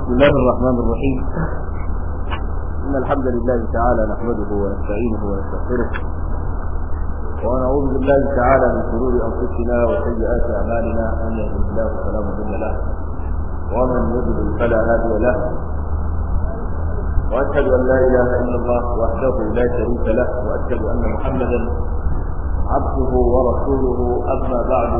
بسم الله الرحمن الرحيم. إن الحمد لله تعالى نحمده ونستعينه ونستغفره ونعوذ بالله تعالى من شرور أنفسنا وسيئات أعمالنا، من يهده الله فلا مضل له ومن يضلل فلا هادي له، وأشهد أن لا إله إلا الله وحده لا شريك له، وأشهد أن محمدا عبده ورسوله. أما بعد،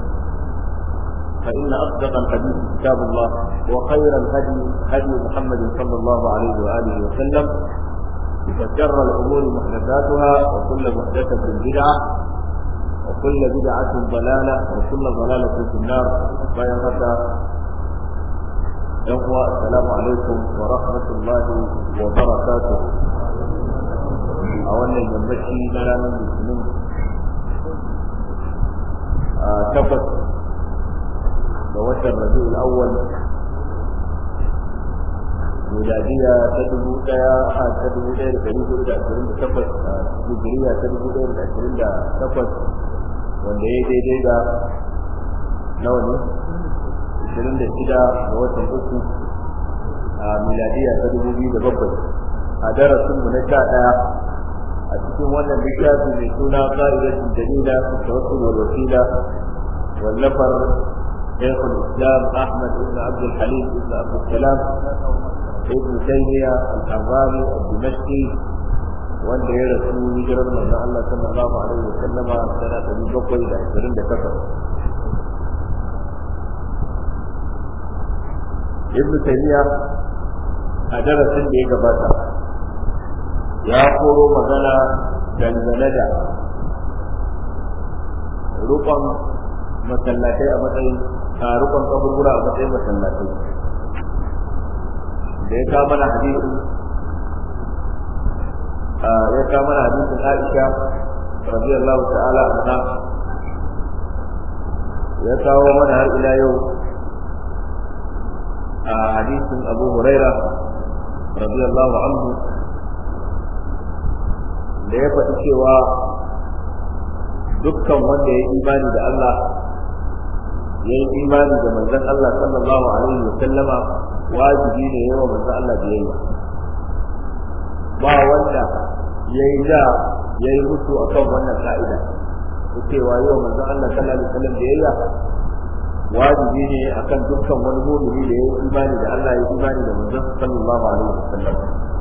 فإن أصدق الحديث كتاب الله، وخير الهدي هدي محمد صلى الله عليه وآله وسلم، وشر الأمور محدثاتها، وكل محدثة بدعة، وكل بدعة ضلالة، وكل ضلالة في النار. السلام عليكم ورحمة الله وبركاته. أولا ينبغي لنا المسلمين تفت ووشر الربيع الأول ميلادية تدبو دير كريم إلى 28 هجرية تدبو دير 28 wanda ya daidai da nawa ne 26 ga watan uku a miladiya ta 2007 a darasin mu na 11 a cikin wannan littafi mai suna qa'idatun dalila tawassul wal wasila wallafar شيخ الإسلام أحمد بن عبد الحليم بن عبد السلام ابن تيمية الحراني الدمشقي، وأن يرسل هجرة من الله صلى الله عليه وسلم سنة 729. ابن تيمية أدرس اللي قبلها يقول مثلا جنزلة رقم masallatai a matsayin rukun kaburbura a matsayin masallatai, da ya kawo mana hadisin Aisha radiyallahu ta'ala anha, ya kawo mana har ila yau a hadisin Abu Huraira radiyallahu anhu, da ya faɗi cewa dukkan wanda ya imani da Allah, ya yi imani da manzon Allah sallallahu alaihi wa sallama, wajibi ne yawa manzon Allah biyayya. Ba wanda ya yi mutu akan wannan ka'ida, ko cewa yawa manzon Allah sallallahu alaihi wa sallam biyayya wajibi ne akan dukkan wani mu'mini da ya yi imani da Allah, ya yi imani da manzon sallallahu alaihi wa sallam.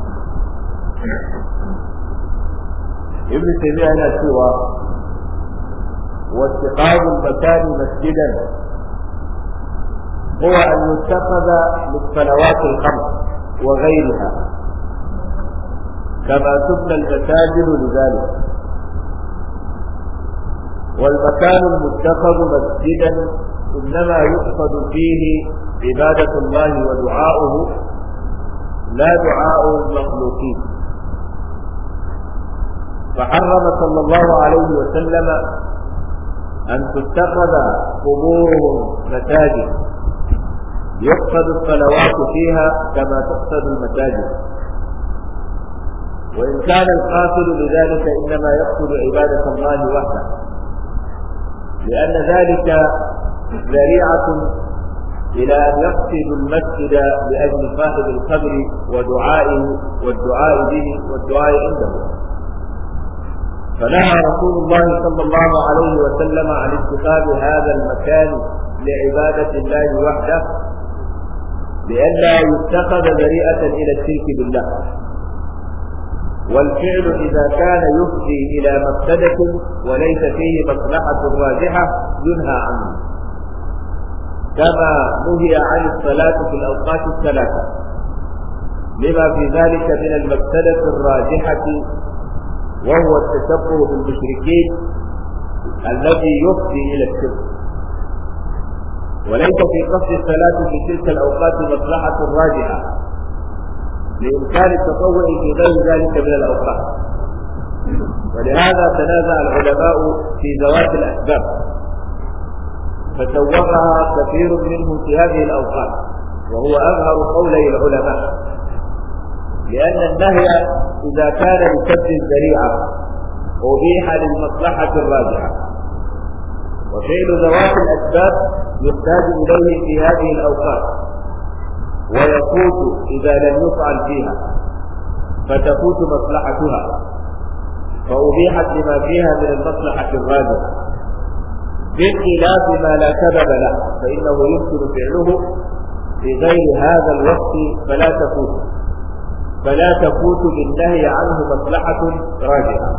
Ibn Taymiyyah yana cewa واتخاذ المكان مسجدا هو أن يتخذ للصلوات الخمس وغيرها، كما تبنى المساجد لذلك. والمكان المتخذ مسجدا إنما يقصد فيه عبادة الله ودعاؤه، لا دعاء المخلوقين. فحرم صلى الله عليه وسلم أن تتخذ قبورهم مساجد يقصد الصلوات فيها كما تقصد المساجد، وإن كان القاصد لذلك إنما يقصد عبادة الله وحده، لأن ذلك ذريعة إلى أن يقصد المسجد لأجل صاحب القبر ودعائه والدعاء به والدعاء عنده. فنهى رسول الله صلى الله عليه وسلم عن اتخاذ هذا المكان لعبادة الله وحده، لئلا يتخذ ذريعة إلى الشرك بالله. والفعل إذا كان يفضي إلى مفسدة وليس فيه مصلحة راجحة ينهى عنه، كما نهي عن الصلاة في الأوقات الثلاثة لما في ذلك من المفسدة الراجحة، وهو التشبه بالمشركين الذي يفضي إلى الشرك. وليس في قصد الصلاة في تلك الأوقات مصلحة راجحة لإمكان التطوع في غير ذلك من الأوقات، ولهذا تنازع العلماء في ذوات الأسباب، فسوغها كثير منهم في هذه الأوقات، وهو أظهر قولي العلماء، لأن النهي إذا كان لسد الذريعة أبيح للمصلحة الراجحة، وفعل ذوات الأسباب يحتاج إليه في هذه الأوقات، ويفوت إذا لم يفعل فيها فتفوت مصلحتها فأبيحت لما فيها من المصلحة الراجحة بخلاف ما لا سبب له فإنه يمكن فعله في غير هذا الوقت فلا تفوت بالنهي عنه مصلحة راجحة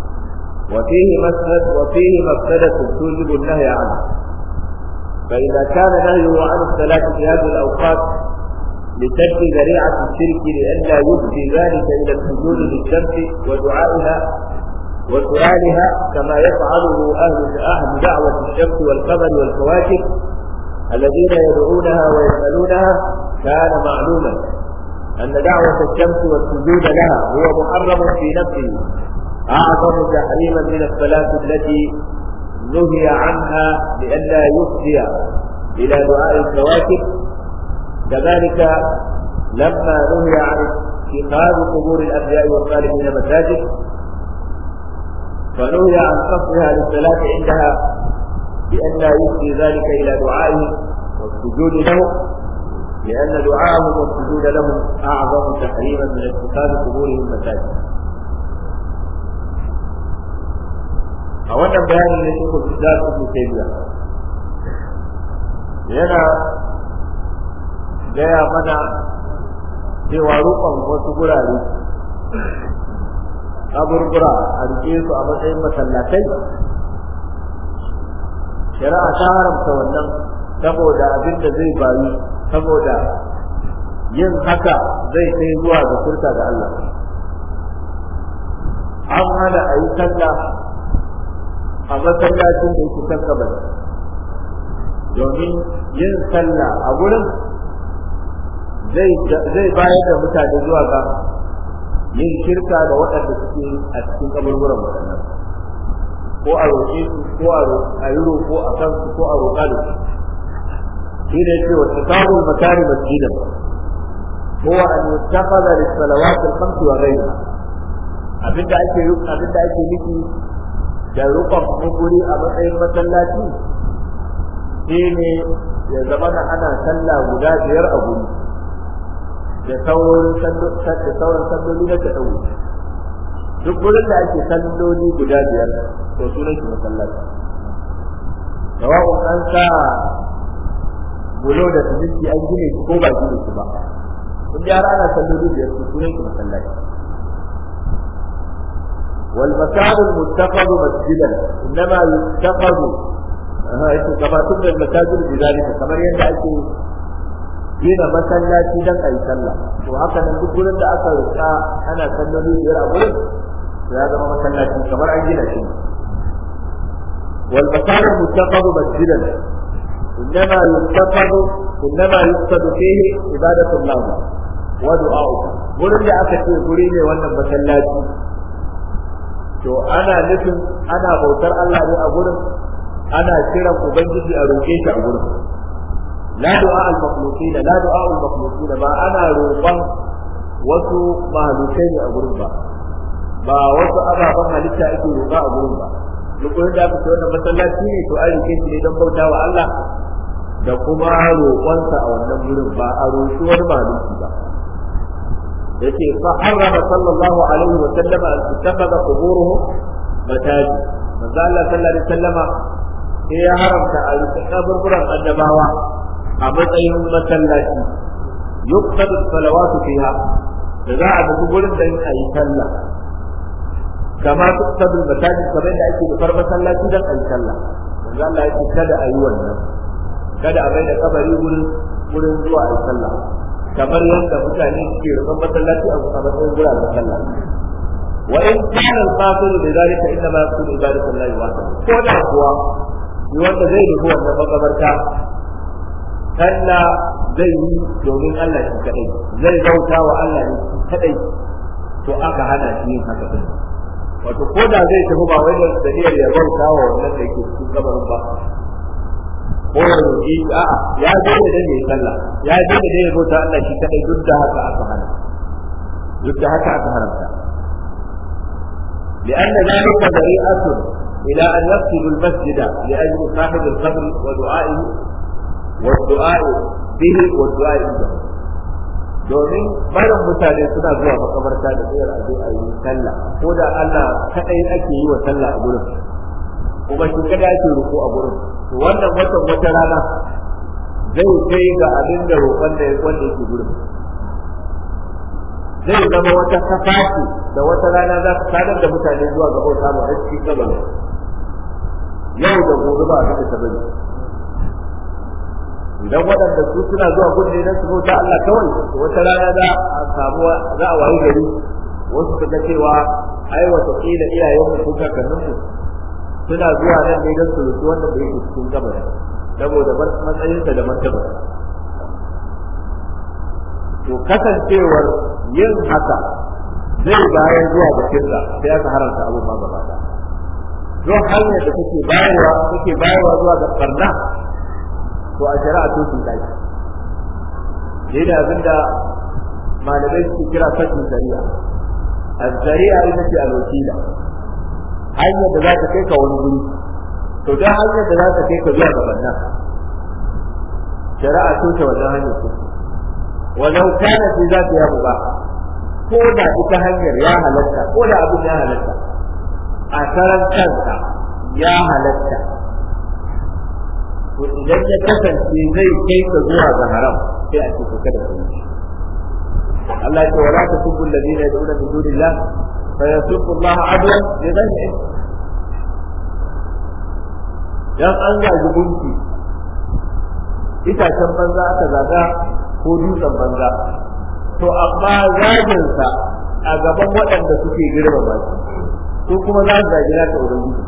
وفيه مفسدة توجب النهي عنه فإذا كان نهيه عن الصلاة في هذه الأوقات لسد ذريعة الشرك لئلا يفضي ذلك إلى السجود للشمس ودعائها وسؤالها كما يفعله أهل دعوة الشمس والقمر والكواكب الذين يدعونها ويسألونها كان معلوما أن دعوة الشمس والسجود لها هو محرم في نفسه أعظم تحريما من الصلاة التي نهي عنها لئلا يفضي إلى دعاء الكواكب كذلك لما نهي عن اتخاذ قبور الأنبياء والصالحين مساجد فنهي عن قصدها للصلاة عندها لئلا يفضي ذلك إلى دعائهم والسجود لهم لأن دعاءهم والسجود لهم أعظم تحريما من اتخاذ قبورهم مساجد. أولا بيان لشيخ الإسلام ابن تيمية yana gaya mana cewa rukun wasu gurare kaburbura a rike su a matsayin masallatai shari'a ta haramta wannan saboda abin da zai bayu saboda yin haka zai kai zuwa ga shirka da Allah an hana a yi sallah a masallacin da yake kan kabari domin yin sallah a gurin zai bayar da mutane zuwa ga yin shirka da waɗanda suke a cikin kaburburan waɗannan ko a roƙe su ko a yi roƙo a kansu ko a roƙa da su shi ne ce wa tsakahul makari masjidan ko an yuttakhadha lis-salawat al-khams wa ghayriha abinda ake nufi da rukun guri a matsayin masallaci shi ne ya zama ana sallah guda biyar a guri da sauran salloli na taɗau duk wurin da ake salloli guda biyar to sunan shi masallaci sawa'un an sa bulo da siminti an gine shi ko ba gine shi ba in da ana salloli biyar to sunan shi masallaci والمكان المتخذ مسجدا انما يتخذ كما تبنى المساجد بذلك كما يندى gina masallaci dan ayi sallah to haka nan duk gurin da aka rika ana salloli biyar a gurin to ya zama masallaci kamar an gina shi wal makan muttaqadu masjidan innama yuqsadu fihi ibadatu Allah wa du'a'u gurin da aka ce guri ne wannan masallaci to ana nufin ana bautar Allah ne a gurin ana kiran ubangiji a roƙe shi a gurin لا دعاء المخلوقين ba ana roƙon wasu mahalukai ne a gurin ba wasu ababen halitta ake roƙa a gurin ba duk wanda aka ce wannan masallaci ne to an rike shi ne don bauta wa Allah da kuma roƙonsa a wannan gurin ba a roƙi wani mahaluki ba yace fa harrama sallallahu alaihi wa sallama an tattakhadha quburuhum masajid manzo Allah sallallahu alaihi wa sallama sai ya haramta a rike kaburburan annabawa a matsayin masallaci yuqsadu salawatu fiha da za a dubi gurin da a yi sallah kama tuqsadu masajid kamar da ake dukar masallaci dan a yi sallah manzo Allah ya ce kada a yi wannan kada a bai da kabari gurin zuwa a yi sallah kamar yadda mutane suke rubun masallaci a matsayin guraren sallah wa in kana al-qatil bi zalika inna ma yakunu ibadatu llahi wahdahu ko da kuwa wanda zai rubu wannan makabarta sallah zai yi domin Allah shi kadai zai bauta wa Allah ne kadai to aka hana shi yin haka din wato ko da zai tafi ba wai da niyyar ya bauta wa wannan da yake cikin kabarin ba ko ya roƙi a'a ya je da dai sallah ya je da dai bauta Allah shi kadai duk da haka aka hana haramta لأن ذلك ذريعة إلى أن يقصد المسجد لأجل صاحب القبر ودعائه والدعاء به والدعاء عنده domin barin mutane suna zuwa makabarta da tsayar aje a yi sallah ko da Allah kadai ake yi wa sallah a gurin kuma shi kada ake ruku a gurin to wannan wata rana zai kai ga abin da roƙon da wanda yake gurin zai zama wata kafafi da wata rana za ta sadar da mutane zuwa ga bauta ma a cikin kabarin yau da gobe ba a da ta bari idan waɗanda su suna zuwa gudu ne su bauta Allah kawai wata rana za a samu za a wayi gari wasu suka cewa ai wata kila iyayen mu ko kakannin mu suna zuwa nan ne don su rutu wanda bai yi cikin kabari saboda matsayinsa da martaba to kasancewar yin haka zai bayan zuwa bikinsa sai aka haramta abin ma gaba da don hanyar da take bayarwa zuwa ga barna to a shari'a to sun dai dai da abinda malamai suke kira fatin zari'a az-zari'a ita ce al-wasila hanyar da za ta kai ka wani guri to dan hanyar da za ta kai ka zuwa ga barna shari'a to ta wannan hanyar ce walau kana fi zati ya buba ko da ita hanyar ya halatta ko da abin ya halatta a karan kansa ya halatta to idan ya kasance zai kai ka zuwa ga haram sai a ce kada ka yi Allah ya ce wala tasubbu alladhina yad'una min dunillah fa yasubbu Allah adwan bi ghayri ilm dan an gaji gunki itacen banza aka zaga ko dutsen banza to amma zagin sa a gaban waɗanda suke girmama shi ko kuma za su zagi na ta ubangiji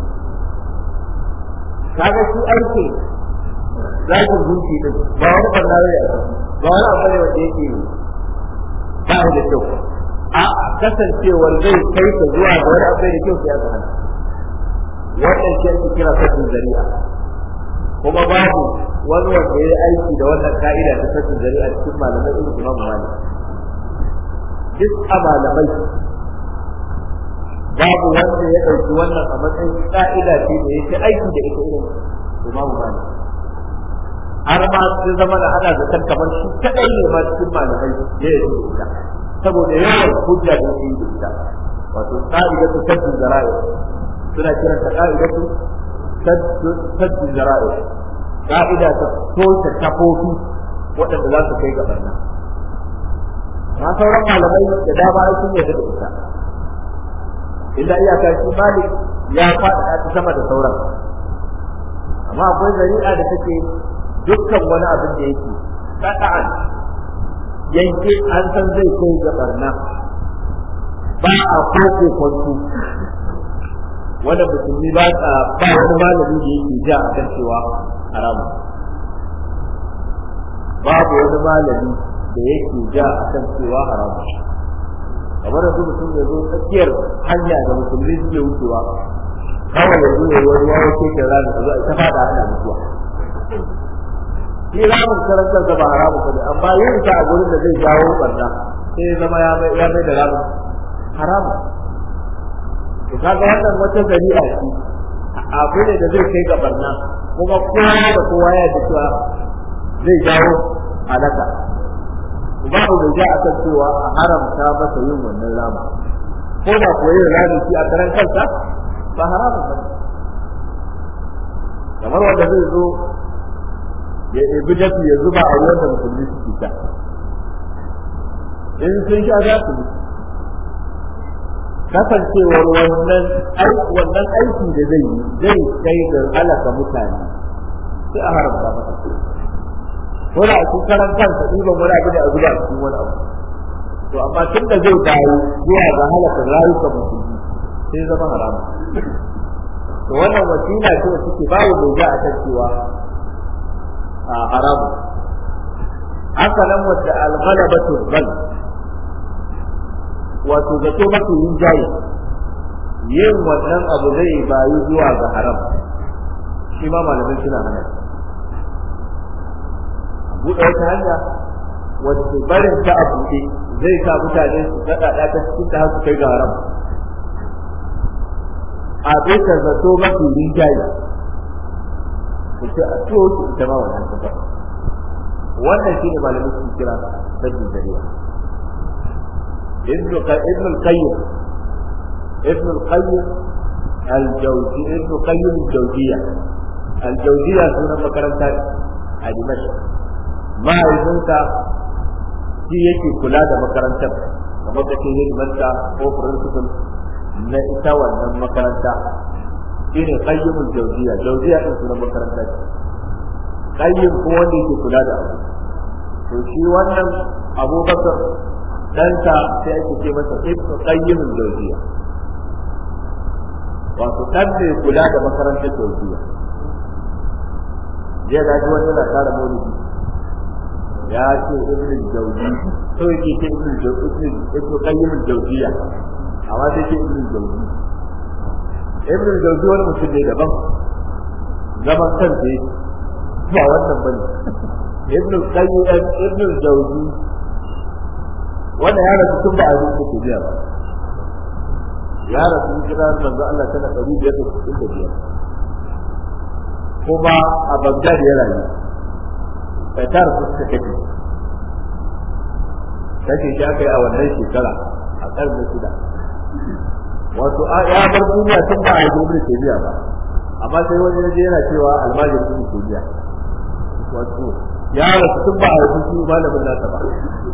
kaga shi aiki zagin gunki din ba wani banna ne ba wani abu ne wanda yake ba da kyau a kasancewar zai kai ka zuwa ga wani abu da kyau sai aka hana wannan shi ake kira fatin zari'a kuma babu wani wanda ya yi aiki da wannan ka'ida ta fatin zari'a cikin malamai irin Imam Malik duk a malamai babu wanda ya ɗauki wannan a matsayin ka'ida ce da yake aiki da ita irin Imam Malik har ma sai zama da ana zaton kamar shi kadai ne ma cikin malamai ya yi ita saboda yawan hujja da yake yi ita wato ka'idatu saddu zara'i suna kiran ta ka'idatu saddu zara'i ka'ida ta toshe kafofi waɗanda za su kai ga barna ma sauran malamai da dama sun yarda da ita illa iyaka shi Malik ya faɗa ta sama da sauran amma akwai zari'a da take dukkan wani abin da yake qat'an yanke an san zai kai ga barna ba a koke kwantu wanda musulmi ba wani malami da yake ja a kan cewa haramu babu wani malami da yake ja a kan cewa haramu kamar yanzu mutum ya zo tsakiyar hanya da musulmi suke wucewa kawai yanzu ne wani wawo ke da rana a zo a ta fada ana mutuwa shi ramin karantar da ba haramu ba ne amma yin ta a gurin da zai jawo barna sai zama ya mai da ramin haramu to kaga wannan wata zari'a ce abu ne da zai kai ga barna kuma kowa da kowa ya ji cewa zai jawo halaka babu da ja a kan cewa a haramta masa yin wannan rama ko da kuwa yin rami shi a karan kansa ba haramun ba kamar wanda zai zo ya ɗebi dafi ya zuba a ruwan da musulmi suke sha in sun sha za su kasancewar wannan aiki da zai kai ga halaka mutane sai a haramta masa ko da su karan kansa ɗiban wani abu da a zuba a cikin wani abu to amma tun da zai dawo zuwa ga halaka rayukan musulmi sai zama haramu to wannan wasila ce da suke bawo doga a kan cewa a haramu haka nan wata al-ghalabatu dhal wato zato mafi yin jayi yin wannan abu zai bayu zuwa ga haram shi ma malamai suna hana buɗe wata hanya wacce barin ta a buɗe zai sa mutane su gaɗa ta cikin ta su kai ga haram a bisa zato mafi yin jayi ku ce a to ita ma wannan ta wannan shi ne malamai su kira sabbin zariya ابن القيم الجوزية sunan makaranta a Dimashq. Mahaifinsa shi yake kula da makarantar kamar da ke hidimarta ko principal na ita wannan makaranta shi ne qayyimul jawziya din sunan makaranta ce. Qayyim ko wanda yake kula da abu, to shi wannan Abubakar ɗansa sai ake ce masa ibnu qayyimul jawziya, wato ɗan mai kula da makarantar jawziya. Jiya da ji wani yana tara maulidi ya ce ibnu jawzi, to yake ce ibnu qayyimul jawziya, amma sai ce ibnu jawzi. Ibnu jawzi wani mutum ne daban, zaman kansa yake ba wannan bane. ibnu jawzi wanda ya rasu tun ba a yi muku biya ba, ya rasu kira manzo Allah tana 565, kuma a Baghdad ya rayu. Qatar su suka kace shi aka yi a wannan shekara a karni 6. Wato ya bar duniya tun ba a yi ibnu tabiya ba, amma sai wani yaje yana cewa almajiri ibnu tabiya, wato ya rasu tun ba a yi shi malamin nasa ba.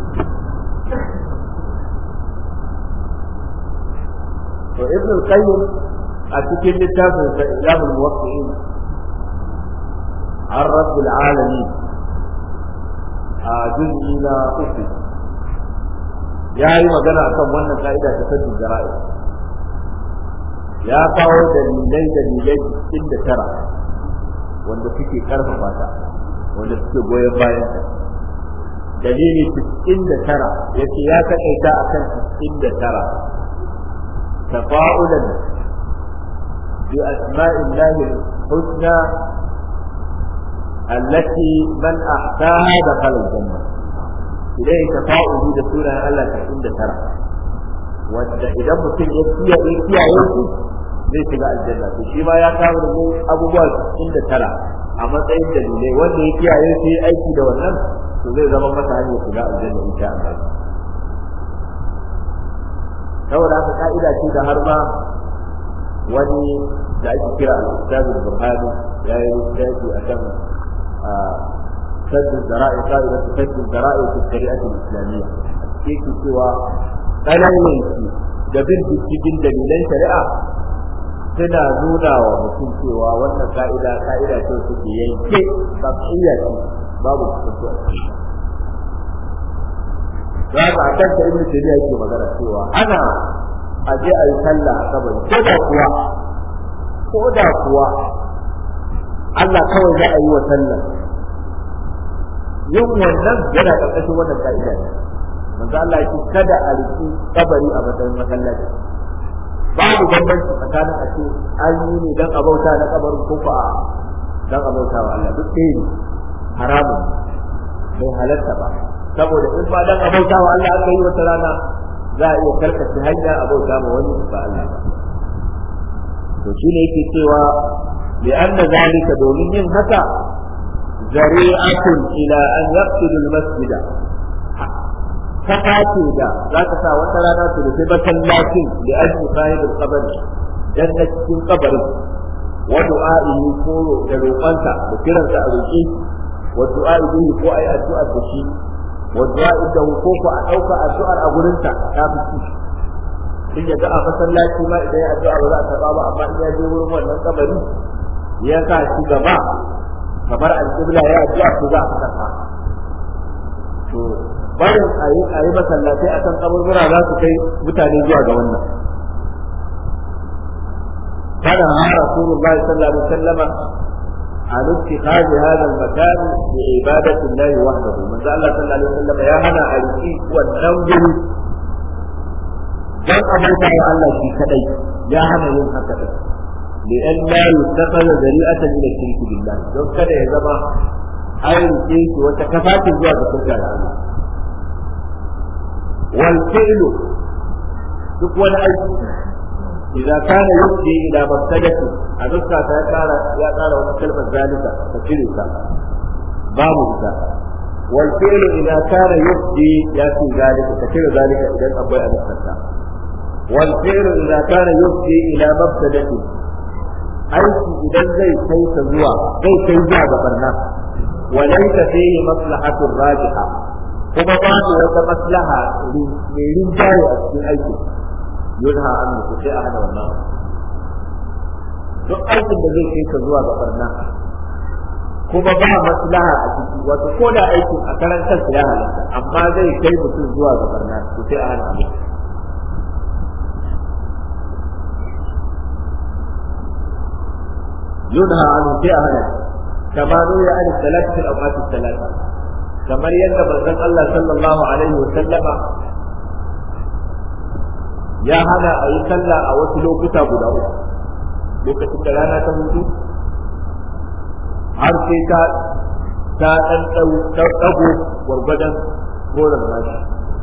To ibn al-qayyim a cikin littafin sa ilamul muwaqqi'in an rabbil alamin a juz'i na 3 ya yi magana akan wannan ka'ida ta saddin jara'i, ya kawo dalilai 99 wanda suke karfafa ta, wanda suke goyon bayan ta. Dalili 99 yace ya kaita akan 99 tafa'ulan bi asma'illahi al-husna allati man ahsaha dakhala al-janna. Idai tafa'uli da sunan Allah 99 wanda idan mutum ya kiyaye su zai shiga aljanna. To shi ma ya kawo da abubuwa 99 a matsayin dalilai, wanda ya kiyaye sai aiki da wannan to zai zama masa hanyar shiga aljanna insha Allah. Saboda haka ka'ida ce da har ma wani da ake kira al-Ustaz al-Burhani ya yi littafi akan sadd al-zara'i, qa'idatu sadd al-zara'i fi shari'ah al-islamiyya. Yake cewa dalailin da bin cikin dalilan shari'a suna nuna wa mutum cewa wannan ka'ida ce take yanke bakiya ce, babu kuskure. Za ka akan ta ibnu tabiya yake magana cewa ana aje ayi sallah a kabari, ko da kuwa Allah kawai za a yi wa sallah, yin wannan yana ƙarƙashin wannan ka'ida ne. Manzo Allah ya ce kada a riki kabari a matsayin masallaci. Babu bambanci tsakanin a ce an yi ne dan abauta na kabarin ko ba dan abauta wa Allah, duk ɗaya ne, haramun bai halatta ba. Saboda in ba dan abauta wa Allah aka yi wata rana za a iya karkace hanya abauta ma wani ba Allah ba. To shine yake cewa li anna zalika, domin yin haka zari'atun ila an yaqsidu al-masjida, kafa ce da za ta sa wata rana su rufe masallacin da ajin sahib al-qabr dan na cikin kabarin, wa du'a'ihi ko da roƙonsa da kiransa a roƙi, wa du'a'ihi ko ai addu'a da shi, wa du'a'i da ko a dauka addu'ar a gurin ta ta fi in ya ga a masallaci ma idan ya addu'a ba za a karba ba, amma in ya je wurin wannan kabari ya sa shi gaba kamar al-qibla ya addu'a ko za a karba. To bayan ayi masallatai akan kaburbura za su kai mutane zuwa ga wannan. Kana Rasulullahi sallallahu alaihi wasallam عن اتخاذ هذا المكان لعبادة الله وحده. من ذا الله صلى الله عليه وسلم يا هنا أريد والنور dan abuta wa Allah shi kadai, ya hana yin haka din li an la yuttakhadha zari'atan ila shirki billah, don kada ya zama ayin ce wata kafatin zuwa ga shirka da Allah. wal fi'lu, duk wani aiki idan kana yuji ila mabtadati, a dukka ya tsara wata kalmar zalika ta cire ta babu ta, والفعل إذا كان يفضي يأتي ذلك كثير ذلك إذا أبوي أن يستطاع والفعل إذا كان يفضي إلى مفسدة aiki idan zai kai ta zuwa ga barna وليس فيه مصلحة راجحة kuma babu wata maslaha mai rinjaye a cikin aikin yunha an mutu sai a hana wannan duk aikin da zai kai ka zuwa ga barna kuma ba maslaha a ciki wato ko da aikin a karan kansa ya halatta amma zai kai mutum zuwa ga barna to sai a hana abu yunha an sai a hana kama nuna an salatu fil awqat salata kamar yadda manzon Allah sallallahu alaihi wa sallama ya hana a yi sallah a wasu lokuta guda uku lokacin da rana ta hudu har sai ta dan dago gwargwadon goron nashi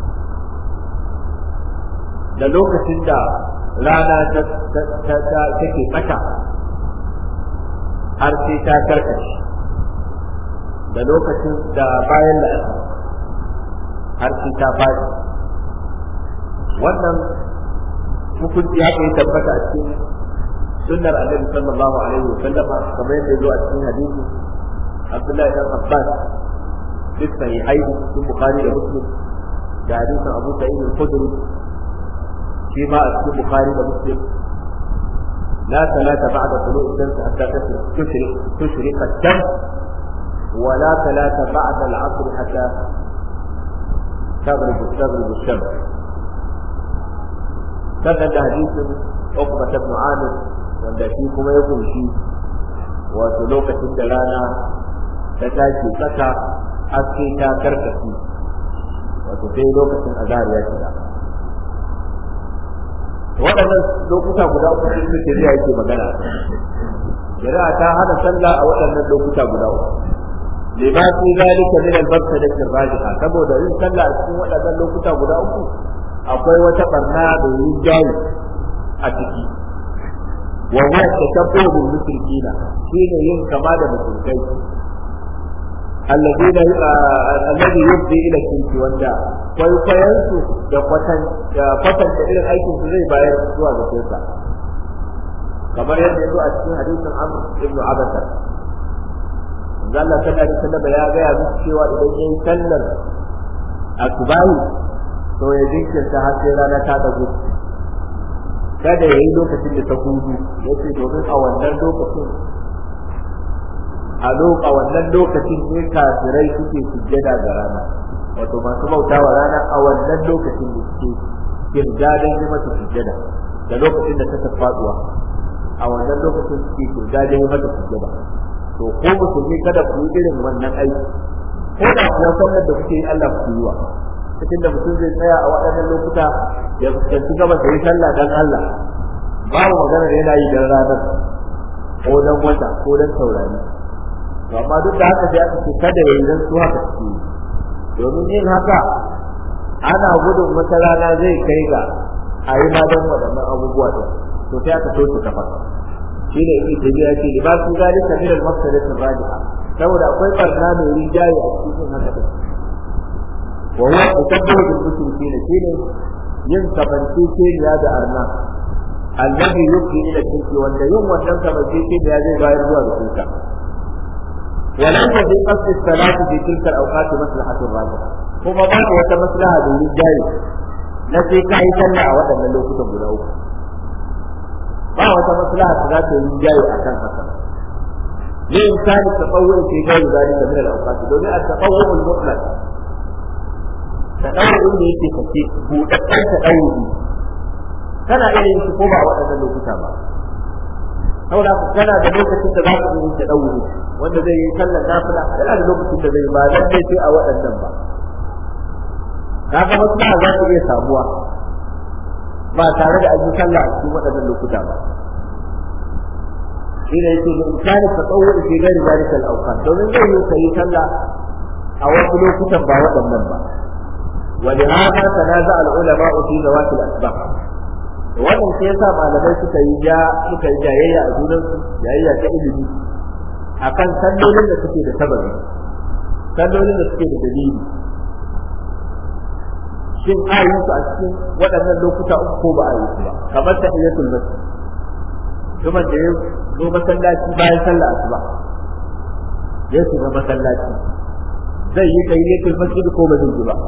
da lokacin da rana take tsaka har sai ta karkace da lokacin da bayan la'asar har sai ta faɗi wannan hukunci haka ya tabbata a cikin sunnar annabi sallallahu alaihi wa sallama kamar yadda ya zo a cikin hadisi Abdullahi ibn Abbas duk sahihai cikin Bukhari da Muslim da hadisin Abu Sa'id al-Khudri shi ma a cikin Bukhari da Muslim لا صلاة بعد طلوع الشمس حتى تشرق الشمس ولا صلاة بعد العصر حتى تغرب الشمس. كان حديث عقبة بن عامر wanda shi kuma ya kunshi wato lokacin da rana ta tashi tsaka haske ta karkace wato sai lokacin azhar ya shiga waɗannan lokuta guda uku sun ce shari'a yake magana shari'a ta hana sallah a waɗannan lokuta guda uku lima fi zalika min al-mafsadati ar-rajiha saboda yin sallah a cikin waɗannan lokuta guda uku akwai wata barna da yin jayi a ciki wa huwa tashabbuh bil mushrikina shine yin kama da mushrikai alladhi yubdi ila shirki wanda kwaikwayansu da kwatan da irin aikin su zai bayar zuwa ga shirka kamar yadda yazo a cikin hadisin Amr ibn Abasa Allah sallallahu alaihi wasallam ya ga ya musu cewa idan yayin sallar asubahi to ya jinkirta har sai rana ta dago kada yayi lokacin da ta hudu yace domin a wannan lokacin a wannan lokacin ne kafirai suke sujjada ga rana wato masu bautawa rana a wannan lokacin da suke kirdadan yi mata sujjada da lokacin da ta tafaduwa a wannan lokacin suke kirdadan yi mata sujjada to ko musulmi kada ku yi irin wannan aiki ko da kuwa sallar da kuke yi Allah ku yi wa cikin da mutum zai tsaya a waɗannan lokuta ya fuskanci gaba da yi sallah dan Allah babu magana da yana yi dan ranar ko dan wata ko dan taurari amma duk da haka sai aka ce kada ya yi dan su haka suke domin yin haka ana gudun wata rana zai kai ga a yi ma dan waɗannan abubuwa ɗin to sai aka toshe kafa shi ne ibn tabiya ce libasu zalika min al-mafsadati ar-rajiha saboda akwai barna mai rijayi a cikin haka din wa huwa tasabbuh bil mushrikin shine yin kabanci ce da arna alladhi yufdi ila shirki wanda yin wannan kabanci ce da zai bayar zuwa ga shirka وليس في قصد الصلاة في تلك الأوقات مصلحة راجحة كما بعد وتمصلحة بالرجال التي كاي سنة أولا من لو كتب له ما وتمصلحة ذات الرجال أكان حسن لإنسان التطوع في غير ذلك من الأوقات دون التطوع المطلق تطوع اللي يكي خسيك بوتكين تطوع كان إلي ينشكوبة أولا من لو كتب saboda kana da lokacin da za ka yi ta dauri wanda zai yi sallar nafila yana da lokacin da zai ba dan dai sai a waɗannan ba kaga maslaha za ta iya samuwa ba tare da an yi sallah a cikin waɗannan lokuta ba shi ne yake imkani tatawwu fi ghairi zalika al-awqat domin zai yi kai sallah a wasu lokutan ba waɗannan ba wa li hada tanaza al-ulama fi zawat al-asbab wannan sai yasa malamai suka yi jayayya a junan su jayayya ta ilimi akan sallolin da suke da sababi sallolin da suke da dalili shin a yi su a cikin waɗannan lokuta uku ko ba a yi su ba, kamar tahiyatul masjid kuma da ya zo masallaci bayan sallah asuba ya shiga masallaci zai yi tahiyatul masjid ko ba zai yi ba.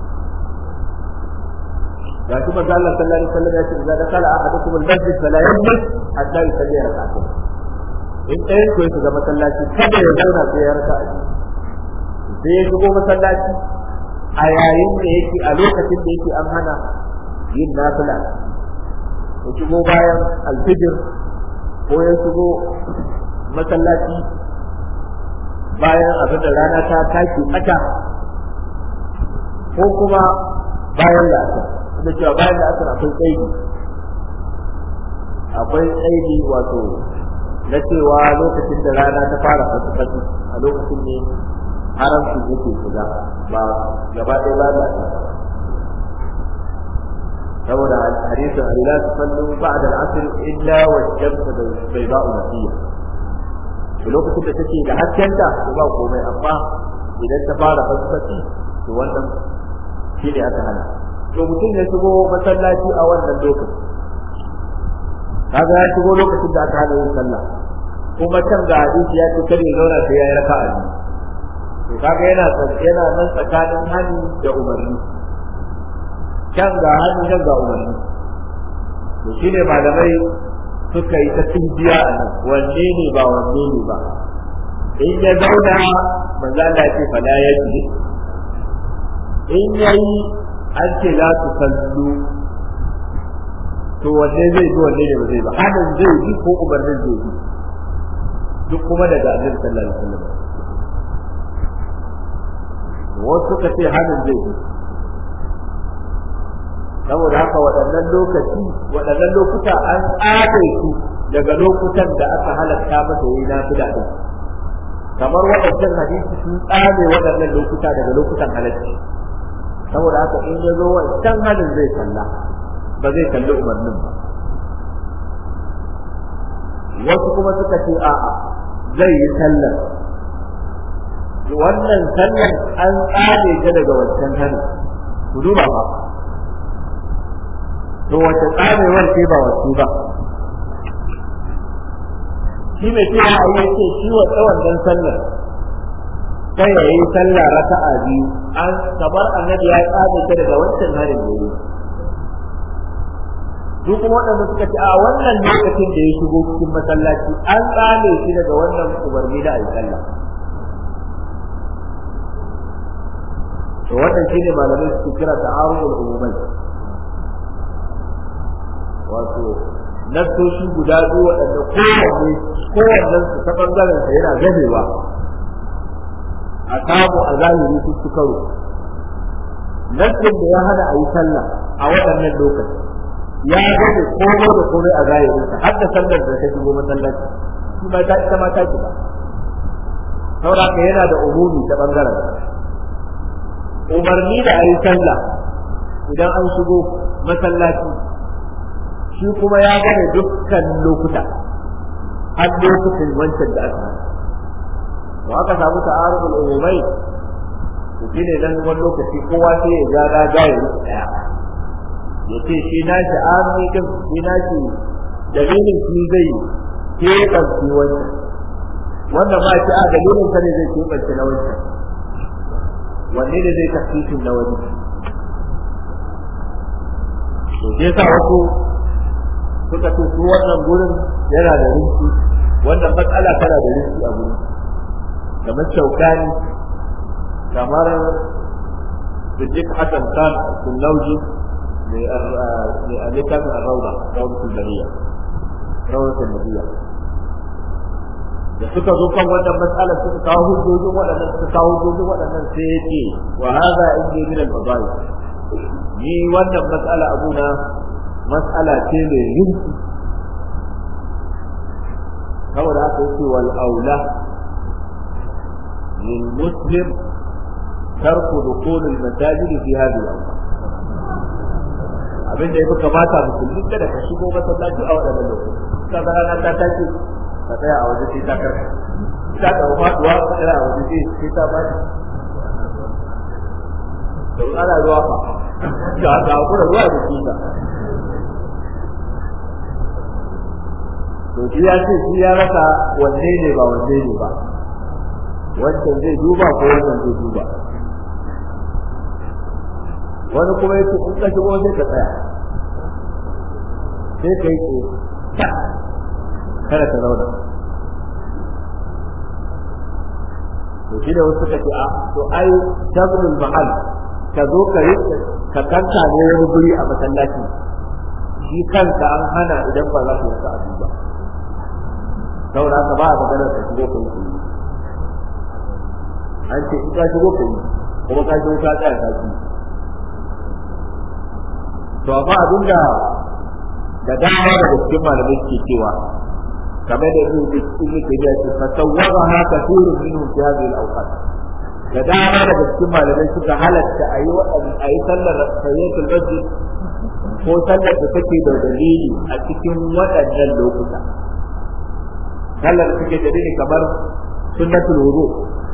ga shi manzo Allah sallallahu alaihi wasallam ya ce idza dakala ahadukum al-masjid fala yajlis hatta yusalli rak'atayn. in ɗayan ko ya shiga masallaci kada ya zauna sai ya raka'a sai ya shigo masallaci a yayin da yake a lokacin da yake an hana yin nafila, ya shigo bayan alfijir ko ya shigo masallaci bayan abin da rana ta tashi ata ko kuma bayan la'asar, da cewa bayan la'asar akwai tsaidi wato na cewa lokacin da rana ta fara fasifasi a lokacin ne haramci yake shiga ba gaba ɗaya ba da saboda hadisin la tusallu ba'da al-'asr illa wa shamsu bayda'u naqiyya, to lokacin da take da haskenta to ba komai, amma idan ta fara fasifasi to wannan shi ne aka hana. to mutum ya shigo masallaci a wannan lokacin kaga ya shigo lokacin da aka hana yin sallah, kuma can ga hadisi ya ce kare zauna sai ya yi raka'a biyu, to kaga yana nan tsakanin hani da umarni, can ga hani can ga umarni, to shine malamai suka yi ta tunjiya a nan wanne ne ba wanne ne ba. in ya zauna manzo Allah ya ce fala yaji, in yayi an ce la tu sallu, to wanne zai ji wanne ne ba zai ba, hanin zai ji ko umarnin zai ji, duk kuma daga Annabi sallallahu alaihi wasallam. wasu suka ce hanin zai ji, saboda haka waɗannan lokuta an tsare su daga lokutan da aka halatta masa yayi nafila din, kamar waɗannan hadisi sun tsare waɗannan lokuta daga lokutan halacci, saboda haka in ya zo wancan halin zai kalla ba zai kalli umarnin ba. wasu kuma suka ce a'a zai yi sallar, wannan sallar an tsare ta daga wancan halin, ku duba ba to wace tsarewar ce ba wasu ba. shi mai cewa a yi ce shi wa wannan sallar sai ya yi sallah raka'a biyu, an kamar annabi ya tsare ta daga wancan harin da yi. duk kuma waɗanda suka ce a wannan lokacin da ya shigo cikin masallaci an tsare shi daga wannan umarni da ayi sallah. to wannan shine malamai suke kira ta'arudul umumai, wato nassoshi guda biyu waɗanda kowanne su ta bangaren sa yana ganewa a samu a zahiri su karo. nassin da ya hana a yi sallah a waɗannan lokaci ya gane komai da komai a zahirinsa, har da sallar da ta shigo masallaci shi ma ta ita ma ta shiga, saboda yana da umumi ta bangaren umarni da a yi sallah idan an shigo masallaci shi kuma ya gane dukkan lokuta har lokacin wancan da aka hana. to aka samu ta'arudul umumai, to shine dan wani lokaci kowa sai ya ja da ya yi daya, ya ce shi na shi amini din shi na shi dalilin shi zai ke kanci wancan, wanda ba shi a dalilin sa ne zai ke kanci na wancan, wanne ne zai tafsirin na wani. to sai sa wasu suka ce su wannan gurin yana da rinki, wannan matsala tana da rinki a gurin, kamar Shaukani, kamar Siddiq Hassan Khan Sunnauji mai littafin Ar-Rawda Rawdatul Bahiyya Rawdatul Nabiyya, da suka zo kan wannan matsalar suka kawo hujjojin waɗannan sai yake wa hadha indi min al-fadail, ni wannan matsala abuna mas'ala ce mai rinki, saboda haka yake wal aula lil muslim tarku dukhul al masajid fi hadhihi al awqat, abin da yafi kamata musulmi kada ka shigo masallaci a wadannan lokaci, kaga rana ta tashi ka tsaya a waje sai ta karka, ta ga faduwa ka tsaya a waje sai ta bani, to ana ruwa fa ga kuma ruwa da kika to shi ya ce shi ya rasa wanne ne ba wanne ne ba, wancan zai duba ko wannan zai duba. Wani kuma yake in ka shigo sai ka tsaya sai ka yi ko kada ka zauna. to shi da wasu suka ce a to ai tabnul mahal ka zo ka yi ka kanta ne wani guri a masallaci shi kanka an hana idan ba za ka yi abu ba, saboda haka ba a maganar ka shigo ka yi an ce in ka shigo ka yi kuma ka shigo ka tsaya ka ci. to amma abinda da dama daga cikin malamai ke cewa kamar da ibn Taymiyyah ya ce fatawwaha kathirun minhum fi hadhihi al-awqat, da dama daga cikin malamai suka halatta ayi sallar sayyatul masjid ko sallar da take da dalili a cikin waɗannan lokuta. sallar da take da dalili kamar sunnatul wudu,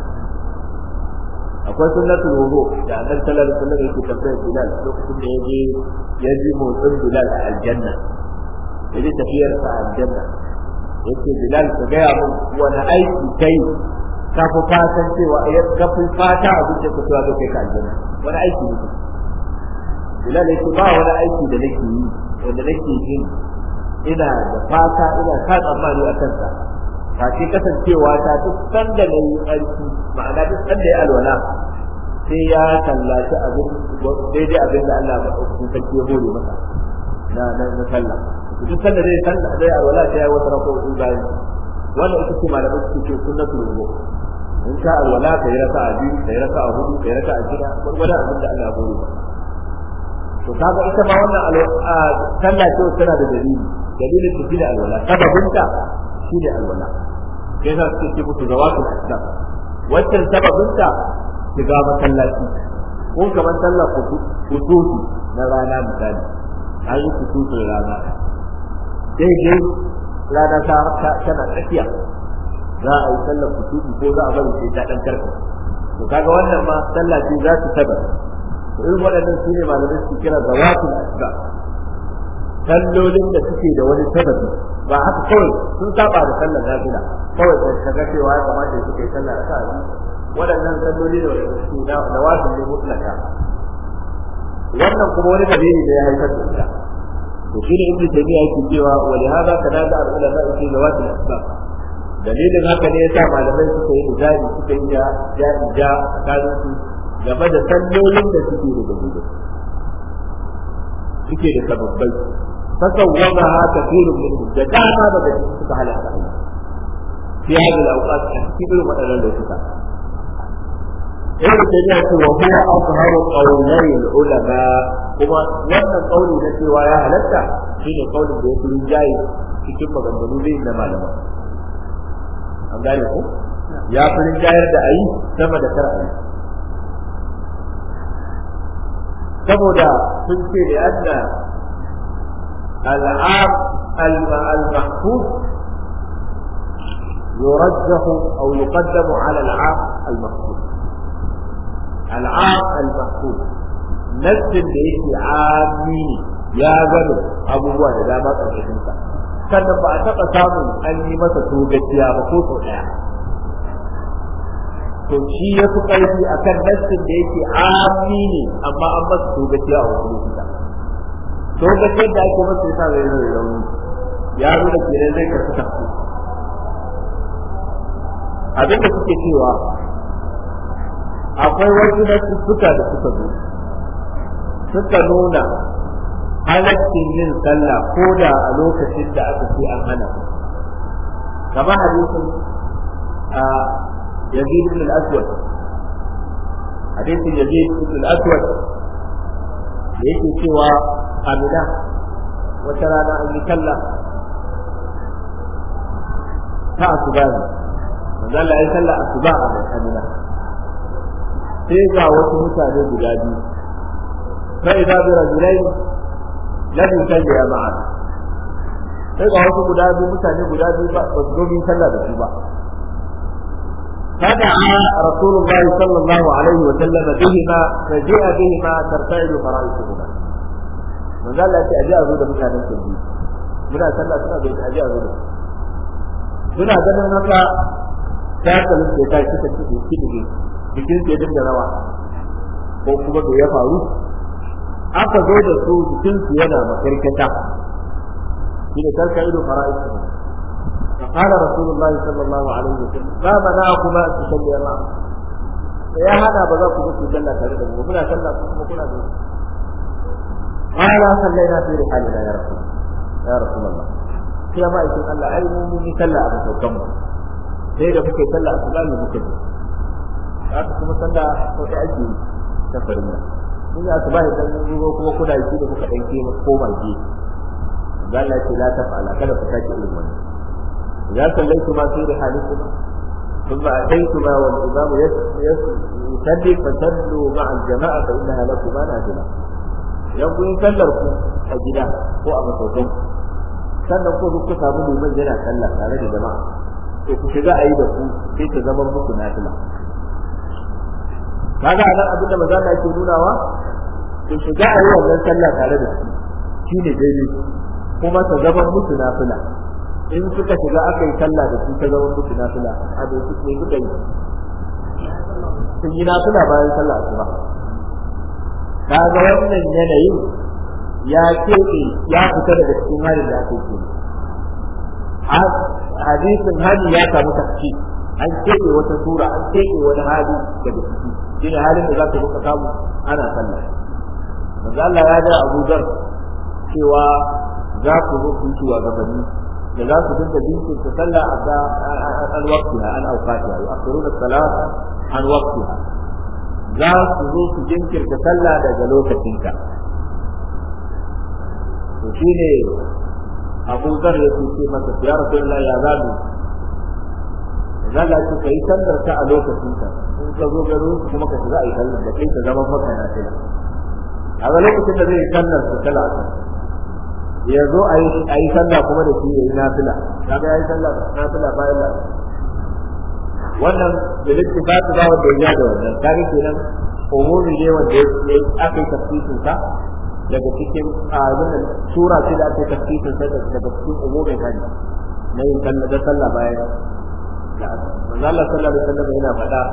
akwai sunnatul wudu da annabi sallallahu alaihi wasallam yake tambayar Bilal lokacin da ya ji motsin Bilal a aljanna, yaji tafiyar sa a aljanna, yace Bilal ka gaya mun wani aiki kai ka fi fatan cewa ka fi fata abin da ka cewa kai ka aljanna, wani aiki ne? Bilal yake ba wani aiki da nake yi wanda nake jin ina da fata ina ka tsammani a kansa ba ce kasancewa ta duk sanda na yi aiki, ma'ana duk sanda ya alwala sai ya tallaci abin daidai abin da Allah maɗaukakin sarki ya hore masa na sallah. duk sanda zai sallah zai alwala sai ya wata rako'i bayan wannan ita ce malamai suke ce sunnatul wudu. in ka alwala kai raka'a biyu kai raka'a hudu kai raka'a shida gurgurdan abin da Allah ya hore masa. to kaga ita ma wannan sallah ce tana da dalilin tafi da alwala, sababinta shi ne alwala, sai za su ce musu zawatul asbab. wannan sababinta shiga masallaci ko kamar sallah kutubi na rana misali, an yi kutubin rana daidai rana tana tsakiya za a yi sallar kutubi ko za a bari sai ta dan karka. to kaga wannan ma sallah ce za ta tabbata. irin waɗannan su ne malamai su kira zawatul asbab, sallolin da suke da wani sababi, ba haka kawai sun saba da sallar nafila kawai ka ga cewa ya kamata su kai sallar raka'a. waɗannan salloli da su da wajibi ne mutlaka, wannan kuma wani dalili da ya haifar da ita. to shi ne ibnu taymiya yake cewa wa li hada tanaza al ulama fi zawatil asbab, dalilin haka ne yasa malamai suka yi izari suka yi ja tsakanin su game da sallolin da suke da dalilai suke da sababbai. fasawwaba kathirun minhum, da dama daga cikin suka halatta Allah fi hadhihi al-awqat a cikin irin waɗannan lokuta. Ibn Taymiyyah ce wa huwa azharu qawlai al-ulama, kuma wannan kauli na cewa ya halatta shine kaulin da yake rinjaye cikin maganganu da malama. an gane ko ya fi rinjayar da ayi sama da kar ayi, saboda sun ce da yadda al'am al-mahfuz يرجح أو يقدم على العام المحفوظ. العام المحفوظ نفس اللي يجي عامي يا غنو أبوه da dama ƙarshen sa, sannan ba a taɓa samun an yi masa togaciya ba ko sau ɗaya. to shi ya fi ƙarfi akan nassin da yake ami ne amma an masa togaciya a wasu lokuta. togaciyar da ake masa yasa zai zai rauni ya nuna kenan zai karɓi tafi. abinda suke cewa akwai wasu nassuka da suka zo suka nuna halaccin yin sallah ko da a lokacin da aka ce an hana, kamar hadisin Yazid ibn al-Aswad, hadisin Yazid ibn al-Aswad da yake cewa Amina wata rana an yi sallah ta asuba ne, manzo Allah ya sallah asuba a Amina, sai ga wasu mutane guda biyu fa idza bi rajulain lam yusalli ma'a, sai ga wasu mutane guda biyu ba su zo sallah da su ba. فدعا رسول الله صلى الله عليه وسلم بهما فجاء بهما ترتعد فرائسهما. من قال لك أجاء ذو مكان التنبيه muna sallah suna bai aje a gurin suna ganin haka takalin da kai suka ci kidi bikin sai din da rawa ko kuma da ya faru aka zo da su bikin su yana makarkata shine tarkaidu fara'isu qala rasulullahi sallallahu alaihi wasallam ma mana'akuma an tusalli ma ya hada ba za ku ku sallah tare da mu muna sallah kuma kuna da qala sallaina fi rihalina ya rasulullah sai ma ikin Allah ai mun yi sallah a saukan mu sai da kuke sallah asuba ne muke haka kuma sallah ko da ake ta farilla mun ya asuba idan mun zo kuma kuna yi da kuka danke mu ko maji Allah ce la tafala kada ku sake irin wannan ya sallaitu ma sai da halikum ثم أتيتما والإمام يسلي فسلوا مع الجماعة فإنها لكما نازلة يقول يسلركم أجلا هو أبو صوتهم sannan ko duk samu liman yana sallah tare da jama'a to ku shiga ayi da ku sai ta zama muku nafila kaga anan abin da maza da yake nunawa ku shiga ayi wannan sallah tare da su shine daidai kuma ta zama muku nafila in suka shiga aka yi sallah da su ta zama muku nafila a da su ne kuka yi sun yi nafila bayan sallah asuba kaga wannan yanayin ya keɓe ya fita daga cikin halin da aka yi hadisin hali ya samu tafki an keɓe wata sura an keɓe wani hali daga ciki shine halin da za ka muka samu ana sallah manzo Allah ya ga Abu Dhar cewa za ku zo ku yi gabanni da za su dinga dinkin ta sallah an waqtiha an awqatiha yu'akhiruna as-salat an waqtiha za su zo su jinkirta sallah daga lokacinta to shine Abu Dhar ya ce masa ya Rasulullah ya zabi zalla ce kai sallar ta a lokacin ka in ka zo garo kuma ka shiga ai sallar da kai ta zama maka na tila a lokacin da zai sallar ta talata ya zo ai sallah kuma da shi yayi nafila kaga yayi sallah nafila bayan la wannan da littifaq ba wanda ya da wannan kage kenan umuri ne wanda ya aka yi tafsirin sa daga cikin azumin sura ce da ake tafsirin sa daga cikin umurin hadi na yin sallah bayan da manzo Allah sallallahu alaihi wasallam yana faɗa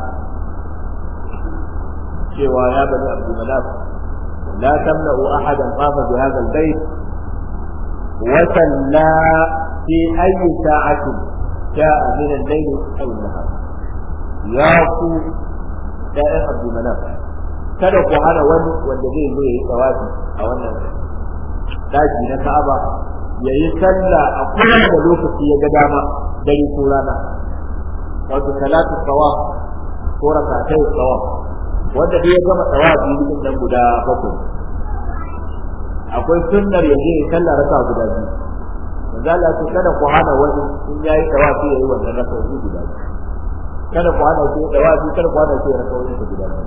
cewa ya bani Abdul Manaf la tamna'u ahadan qafa bi hadha al-bayt wa salla fi ayyi sa'atin ja'a min al-layl aw an-nahar ya ku ya'yan Abdul Manaf kada ku hana wani wanda zai zo yayi tawafi a wannan daji na Ka'aba yayi sallah a kowane lokaci ya ga dama dare ko rana wato salatu tawaf ko rakatai tawaf wanda dai ya gama tawafi din nan guda bakwai akwai sunnar yaje ya sallah raka'a guda biyu manzo Allah ce kada ku hana wani in yayi tawafi yayi wannan raka'a guda biyu kada ku hana shi tawafi kada ku hana shi raka'a guda biyu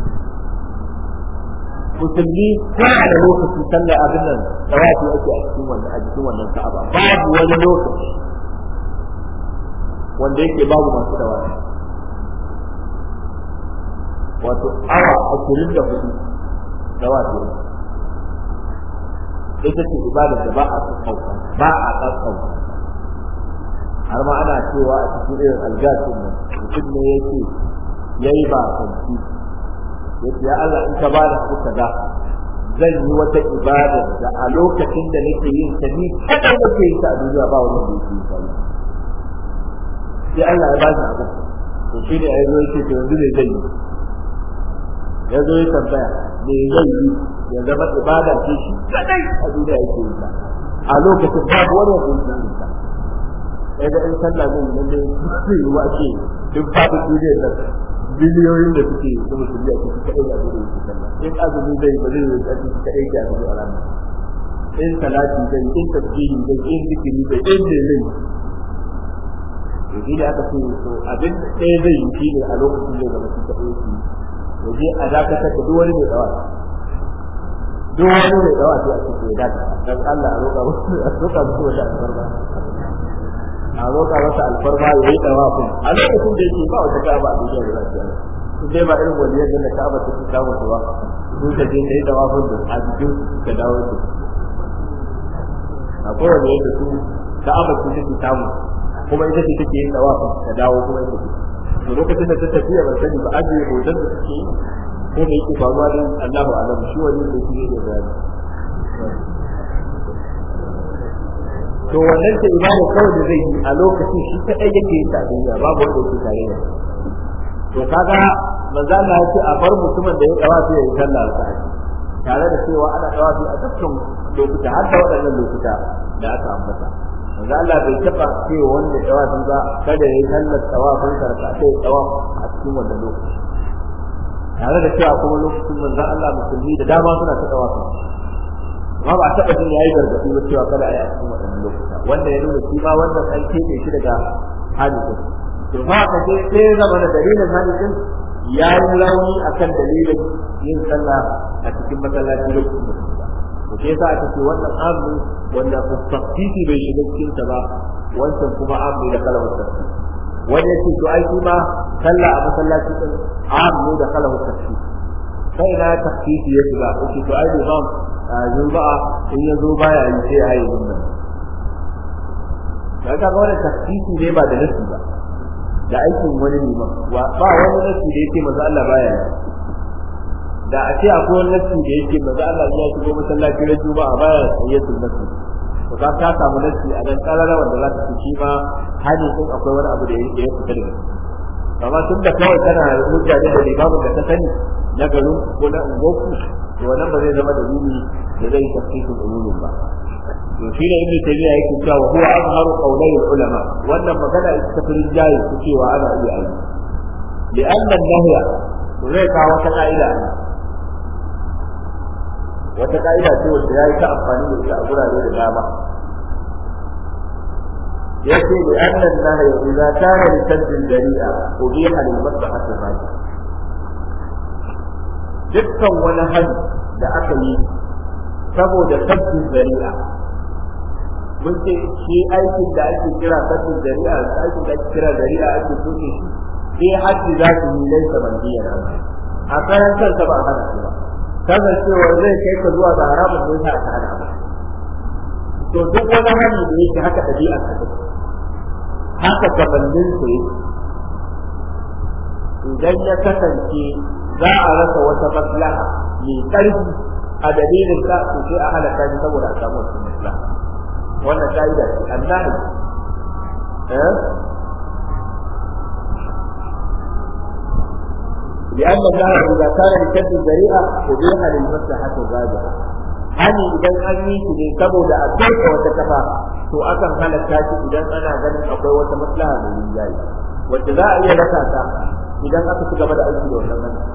musulmi kana da lokaci sallah abin nan tawafi ake a cikin wannan Ka'aba babu wani lokaci wanda yake babu masu tawafi wato awa 24 tawafi ita ce ibada da ba a tsakau har ma ana cewa a cikin irin aljasin nan mutum ne yake yayi ba kanki yace ya Allah in ka bada abu kaza zan yi wata ibada da a lokacin da nake yin ta ni kada nake yin ta a duniya ba wanda yake yin ta sai Allah ya ba shi abu to shi ne yazo yake to yanzu ne zai yi yazo ya tambaya me zai yi ya zama ibada ce shi kadai a duniya yake yin ta a lokacin babu wani wanda yake yin ta sai da in sallah zai yi lalle zai yi wace duk fadin duniyar nan biliyoyin da suke da musulmi a cikin kadai da dole yake sallah in azumi zai ba zai yi a cikin kadai ke a cikin alama in salati zai in tasbihi zai in zikiri zai in da zai yi da aka ce to abin da zai yi shi ne a lokacin da zama cikin kadai yake to je a dakatar da duk wani mai dawa duk wani mai dawa sai a cikin ya dakata dan Allah a roƙa musu wata albarka a roƙa masa alfarma ya yi tawafin a lokacin da yake ba wata ka'aba a duniya da za ta yi sai ba irin wani yadda na ka'aba ta kama su ba sun ka je sai tawafin da a jikin ka dawo da akwai wani yadda su ka'aba su take samu kuma ita ce take yin tawafin ka dawo kuma ita ce to lokacin da ta tafiya ban sani ba ajiye hoton da suke yi ko da yake faruwa din Allahu a'lam shi wani da yake da bayani to wannan ce ibada kawai da zai yi a lokacin shi kadai yake yin ta duniya babu wanda yake tare da to kaga manzo Allah ya ce a bar mutumin da ya tawafi ya yi sallah alƙali tare da cewa ana tawafi a dukkan lokuta har da waɗannan lokuta da aka ambata manzo Allah bai taba cewa wanda tawafi ba kada ya yi sallar tawafin sarka sai tawaf a cikin wannan lokaci tare da cewa kuma lokacin manzo Allah musulmi da dama suna ta tawafi amma ba taɓa jin yayi gargaɗi ba cewa kada a yi a cikin waɗannan lokuta wanda ya nuna shi ma wannan an keɓe shi daga hadisin to ba ka je sai zama da dalilin hadisin ya yi rauni akan dalilin yin sallah a cikin masallaci lokacin da to sai yasa aka ce wannan amu wanda tafsiri bai shiga cikin sa ba wancan kuma amu da kalmar tafsiri wanda yake to ai kuma sallah a masallaci din amu da kalmar tafsiri sai na tafsiri ya shiga ko to ai imam zuba in ya zo baya yi sai ya yi wannan kaga wannan tafsiri ne ba da nasi ba da aikin wani liman ba wani nasi da yake maza Allah baya yi da a ce akwai wani nasi da yake maza Allah ya shigo masallaci na juma'a baya sayyatul nasi to ka samu nasi a dan karara wanda za ka ci shi ma hali din akwai wani abu da ya fita daga amma tun da kawai kana hujja ne da limamin da ka sani na garin ko na ungoku to wannan ba zai zama dalili da zai tafsirin ululun ba to shi ne ibnu tayyiba yake cewa huwa azharu qawlai ulama wannan magana ita ta firin jayi ku cewa ana iya yi li anna an-nahya zai kawo wata ka'ida ce wanda yayi ta amfani da ita a gurare da dama yace li anna an-nahya idza kana li tajil dari'a ubiha lil maslahati rajih dukkan wani hali da aka yi saboda sabbin dari'a mun ce shi aikin da ake kira sabbin dari'a aikin da ake kira dari'a ake soke shi sai haji za su yi laisa bandiya a karan kansa ba a hana shi ba kaga cewa zai kai ka zuwa ga haramun ne sa aka hana ba to duk wani hali da yake haka dabi'a ta haka gabanin su idan ya kasance za a rasa wata maslaha mai ƙarfi a dalilin sa to sai a halaka shi saboda a samu wata maslaha wannan ka'ida ce annahi لأن الله إذا كان لكسب الذريعة أبيح للمصلحة الراجحة hani idan an yi shi ne saboda a kai wata kafa to akan halatta shi idan ana ganin akwai wata maslaha da yin yayi wacce za a iya rasa ta idan aka ci gaba da aiki da wannan hani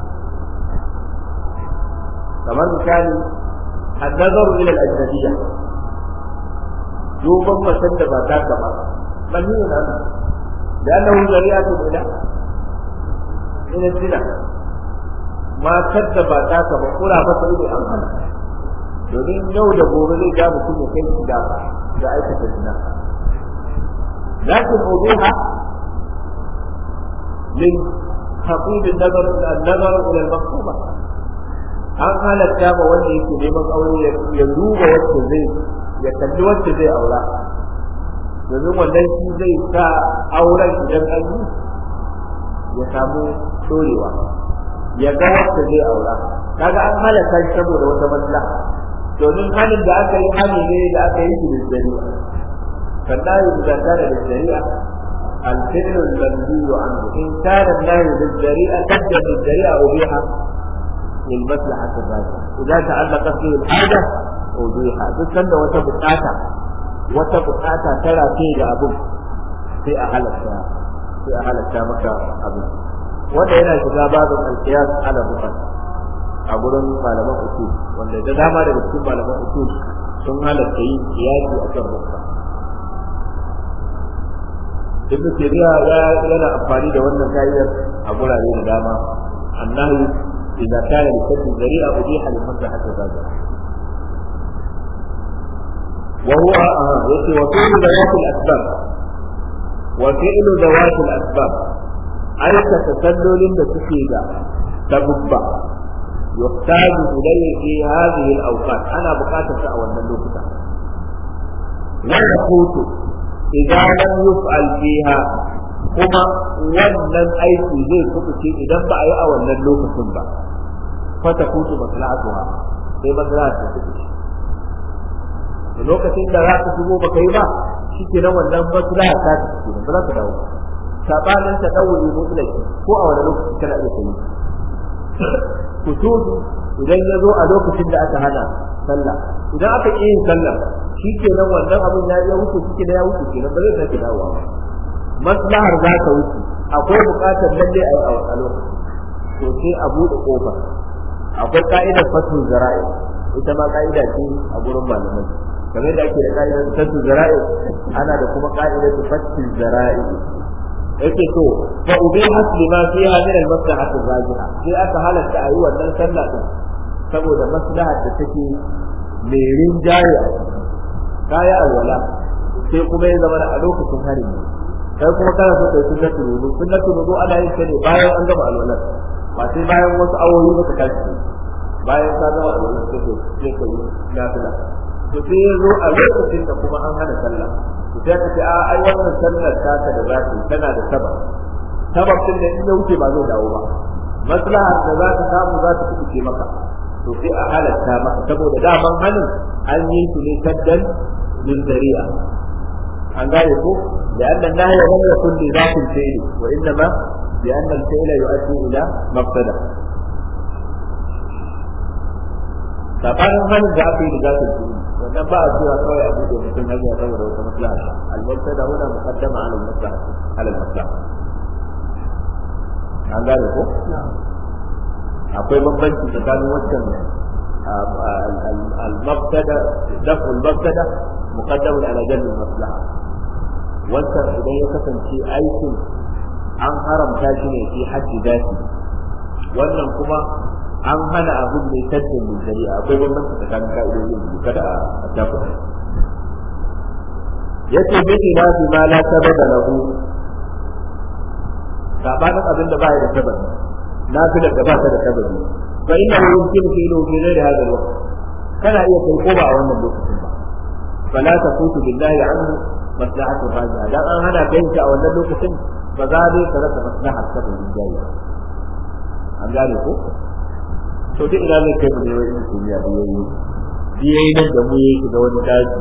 kamar misali النظر إلى الأجنبية دوبا فسد ما ذاك ما منهي عنه لأنه ذريعة إلى الزنا ما كذب ذاك وقل فسد أمهنا domin yau da gobe zai ga mutum ya kai shi da aikata zina lakin ubiha min خطيب النظر إلى المخطوبة an halatta ba wanda yake neman aure ya duba wacce zai ya kalli wacce zai aura domin wannan shi zai sa auren idan an yi ya samu dorewa ya ga wacce zai aura kaga an halatta shi saboda wata maslaha domin halin da aka yi hali ne da aka yi da shari'a sannan da kana da shari'a الفعل المنهي عنه إن كان النهي بالذريعة تبدأ بالذريعة أبيحة للمصلحة الراجحة إذا تعلقت به الحاجة أبيحة تسمى وتبقاتا ترى فيه أبو في أهل الشامكة أبو وده هنا شباب القياس على بطن أقولون معلمان أصول وأن إذا دام هذا بسكين معلمان أصول ثم هذا الشيء قياسي أكبر بطن ibn Taymiya yana amfani da wannan kaidar a gurare da dama annahu idza kana li kadhi zari'a ubiha li maslahati rajul wa huwa yati wa kullu bayat al asbab wa fi'lu zawatil asbab aikata sallolin da suke da sabubba yuhtaju ilayhi fi hadhihi al-awqat ana buƙatar sa a wannan lokuta wa yaqutu idan lam yuf'al fiha kuma wannan aiki zai kubuce idan ba a yi a wannan lokacin ba fata kutu maslahatuha sai maslaha ta kubuce lokacin da za ka shigo baka yi ba shi ke nan wannan maslaha ta kubuce ba za ka dawo sabanin ta dawuri mutlaki ko a wani lokaci kana iya kai kusudu idan ya zo a lokacin da aka hana sallah idan aka ƙi yin sallah shi ke nan wannan abin ya wuce shi ke ya wuce kenan ba zai sake dawowa ba maslahar za ta wuce akwai buƙatar lalle a yi a lokaci to sai a buɗe ƙofa akwai ka'idar fatul zara'i ita ma ka'ida ce a gurin malamai kamar da ake da ka'idar fatul zara'i ana da kuma ka'idar fatul zara'i yake to fa ubihat lima fiha min al-maslahati ar-rajiha sai aka halatta ayi wannan sallah din saboda maslahar da take mai rinjaye kaya alwala sai kuma ya zama a lokacin harimi kai kuma kana so kai sunnatul wudu ana yin ta ne bayan an gama alwala ba sai bayan wasu awoyi ba ka tashi bayan ka gama alwala sai ka yi nafila to sai ya zo a lokacin da kuma an hana sallah sai ka ce a ai wannan sallar taka da za ta tana da sabab din da in ya wuce ba zai dawo ba maslahar da za ka samu za ta kuce maka to sai a halatta maka saboda daman hanin an yi su ne kaddan min zari'a an gane ko da annan nahi ya zama kulli zatin fi'li wa innama bi anna al-fi'la yu'addi ila maqsada sabanin hanin da aka yi da zatin fi'li wannan ba a cewa kawai a buɗe mutum hanya saboda wata maslaha al-mubtada huna muqaddama ala al-maslaha ala al-maslaha an gane ko akwai bambanci tsakanin wancan al-mubtada dafu al-mubtada muqaddam ala jalb al-maslaha wancan idan ya kasance aikin an haramta shi ne fi haddi dati wannan kuma an hana abin mai tattalin min shari'a akwai bambanci tsakanin ka'idojin biyu kada a tafi yace bi ilahi ma la sababa lahu sabanin abin da ba ya da sababi na fi da ba ta da sababi fa inna yumkinu fi'lu fi ghairi hadha al-waqt kana iya kai ko ba a wannan lokacin ba fala tafutu billahi anhu maslahatu hadha dan an hana kai a wannan lokacin ba za dai ka rasa maslahar sababin jayi an gane ko to duk ina ne kai mu ne wani duniya da yayi nan da mu yake da wani daji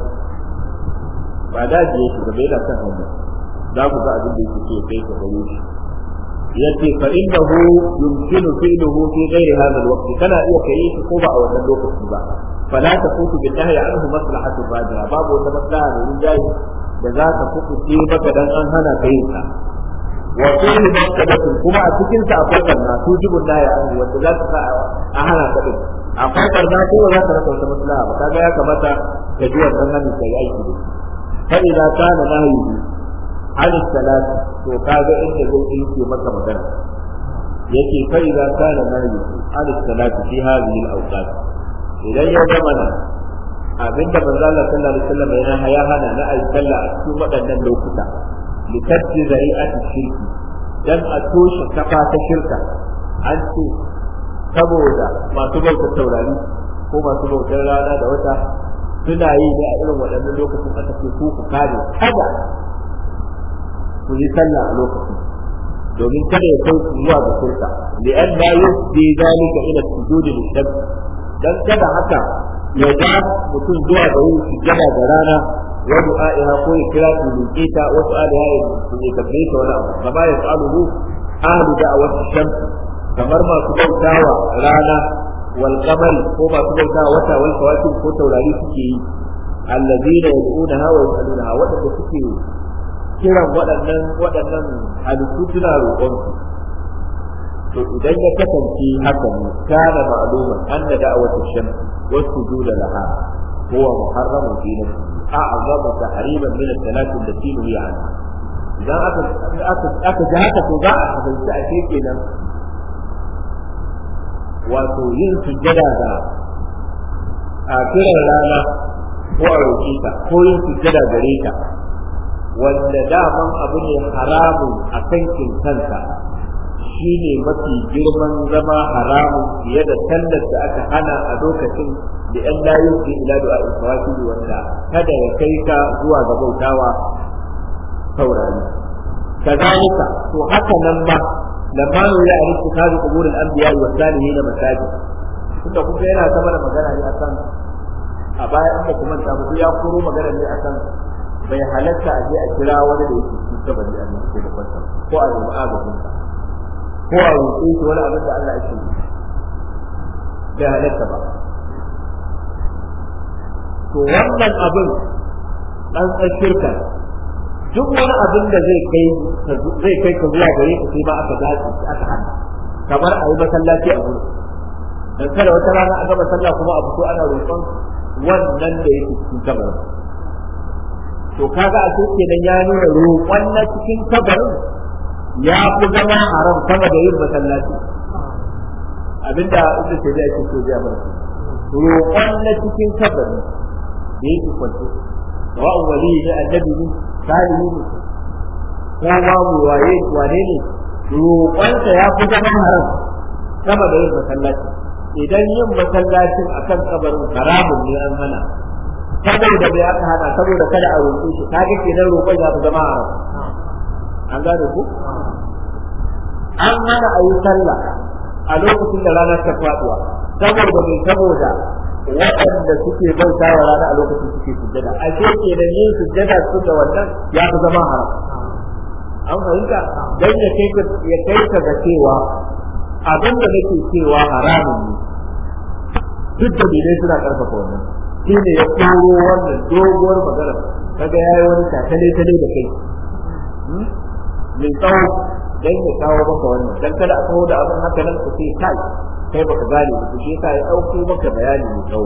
ba daji yake da bai da kan hanya za ku ga abin da yake ce kai ka gare shi yace fa innahu yumkinu fi'luhu fi ghairi hadha al-waqt kana iya kai shi ko ba a wannan lokaci ba fala tafutu billahi anhu maslahatu rajula babu wata maslaha da yin jayi da za ka kuɓuce maka dan an hana kai ka wa kullu maqsadatin kuma a cikin sa akwai barna tujibun la ya anhu wanda za ka sa a hana ka din akwai barna ko za ka rasa wata maslaha ba kaga ya kamata ka ji wannan hanin kai aiki da fa idza kana nahyi an salat to kaga inda zai yi ke maka magana yake fa idza kana nahyi an salat fi hadhihi al-awqat idan ya zama na abinda manzo Allah sallallahu alaihi wasallam ya hana na ayi sallah a cikin waɗannan lokuta likatti zari'ati shirki dan a toshe kafa ta shirka an ce saboda masu bautar taurari ko masu bautar rana da wata suna yi ne a irin waɗannan lokacin aka ce ku kare kada ku yi sallah a lokacin domin kada ya kai zuwa ga shirka li an la yusdi dalika ila sujudi lishams dan kada haka ya ga mutum zuwa ga yin sujjada ga rana wa du'a'iha ko ya kira su lukita wa su'aliha ya tabbai ta wani abu kama ya sa'aluhu ahlu da'awati shams kamar masu bautawa rana wal qamar ko masu bautawa wata wal kawakib ko taurari suke yi allazina yad'unaha wa yas'alunaha wadanda suke kiran waɗannan halittu suna roƙon su to idan ya kasance haka ne kana ma'luman anna da'awatu shams wa sujuda laha huwa muharramun fi nafsihi a'zamu tahriman min as-salati allati nuhiya anha idan aka ji haka to za a kasance a kenan wato yin sujjada da a kiran rana ko a roƙe ta ko yin sujjada gare ta wanda daman abu ne haramun a kankin kansa shi ne mafi girman zama haramun fiye da sallar da aka hana a lokacin da ‘yan layu ke ila da alfawaki wanda kada ya kai ka zuwa ga bautawa saurari. Kazalika to haka nan ma lamma ya arifu kazu quburul anbiya wa salihin da masajid tunda kuma yana ta mana magana ne akan a baya inda kuma ta mutu ya koro magana ne akan bai halatta a je a kira wani da yake cikin kabari a nan da kwanta ko a yi ma'azabin sa ko a roƙe shi wani abin da Allah ya ce bai halatta ba to wannan abin dan shirka duk wani abin da zai kai ka zuwa gare ka sai ba aka dace aka hana kamar a yi masallaci a gurin dan kada wata rana a gaba sallah kuma a fito ana roƙon wannan da yake cikin kabarin to kaga a cikin nan ya nuna roƙon na cikin kabarin ya fi zama haram sama da yin masallaci abinda ibnu tabi'a yake so ya bar roƙon na cikin kabarin da yake kwance sawa'un wali ne annabi ne salihu ne ko babu wane ne roƙonsa ya fi zama haram sama da yin masallaci idan yin masallacin akan kabarin haramun ne an hana saboda bai aka hana saboda kada a roƙe shi kaga kenan roƙon ya fi zama haram an gane ku an hana a yi sallah a lokacin da ranar ta faduwa saboda waɗanda suke bauta wa rana a lokacin suke sujjada a ce kenan yin sujjada su da wannan ya fi zama haram an fahimta dan ya kai ka ga cewa abin da nake cewa haramun ne duk da dai suna karfafa wannan shi ne ya koro wannan doguwar magana kaga yayi wani takale da kai mai tsawo dan ya kawo maka wannan dan kada a kawo da abin haka nan ku sai kai baka gane ba shi yasa ya dauko maka bayani mai tsawo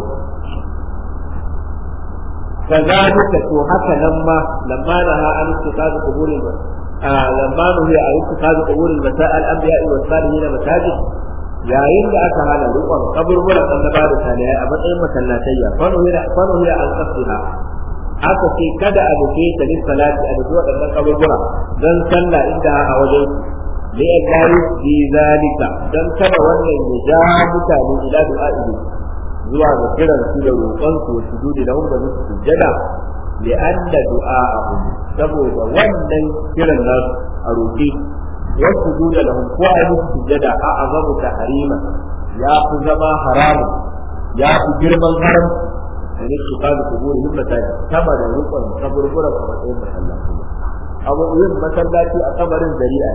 kazalika to haka nan ma lamma naha an ittikazu quburil lamma nuhi an ittikazu quburil masa'il anbiya wa salihin masajid yayin da aka hana rukun kaburburan annaba da salihai a matsayin masallatayya fanu ya an qasdiha aka ce kada a duke ta lis salati a duke wadannan kaburbura dan sallah inda a wajen li akari bi zalika dan kada wannan ya ja mutane ila du'a'i zuwa ga kiran su da roƙon su sujudi da hum da musu sujjada li anna du'a'ahum saboda wannan kiran nasu a roƙi wasu duda da ko a yi musu sujjada a azabu tahrima ya fi zama haramun ya fi girman haram da ne su kawo kuburi yin mataji sama da rukun kaburbura a matsayin masallaci abu yin masallaci a kabarin zari'a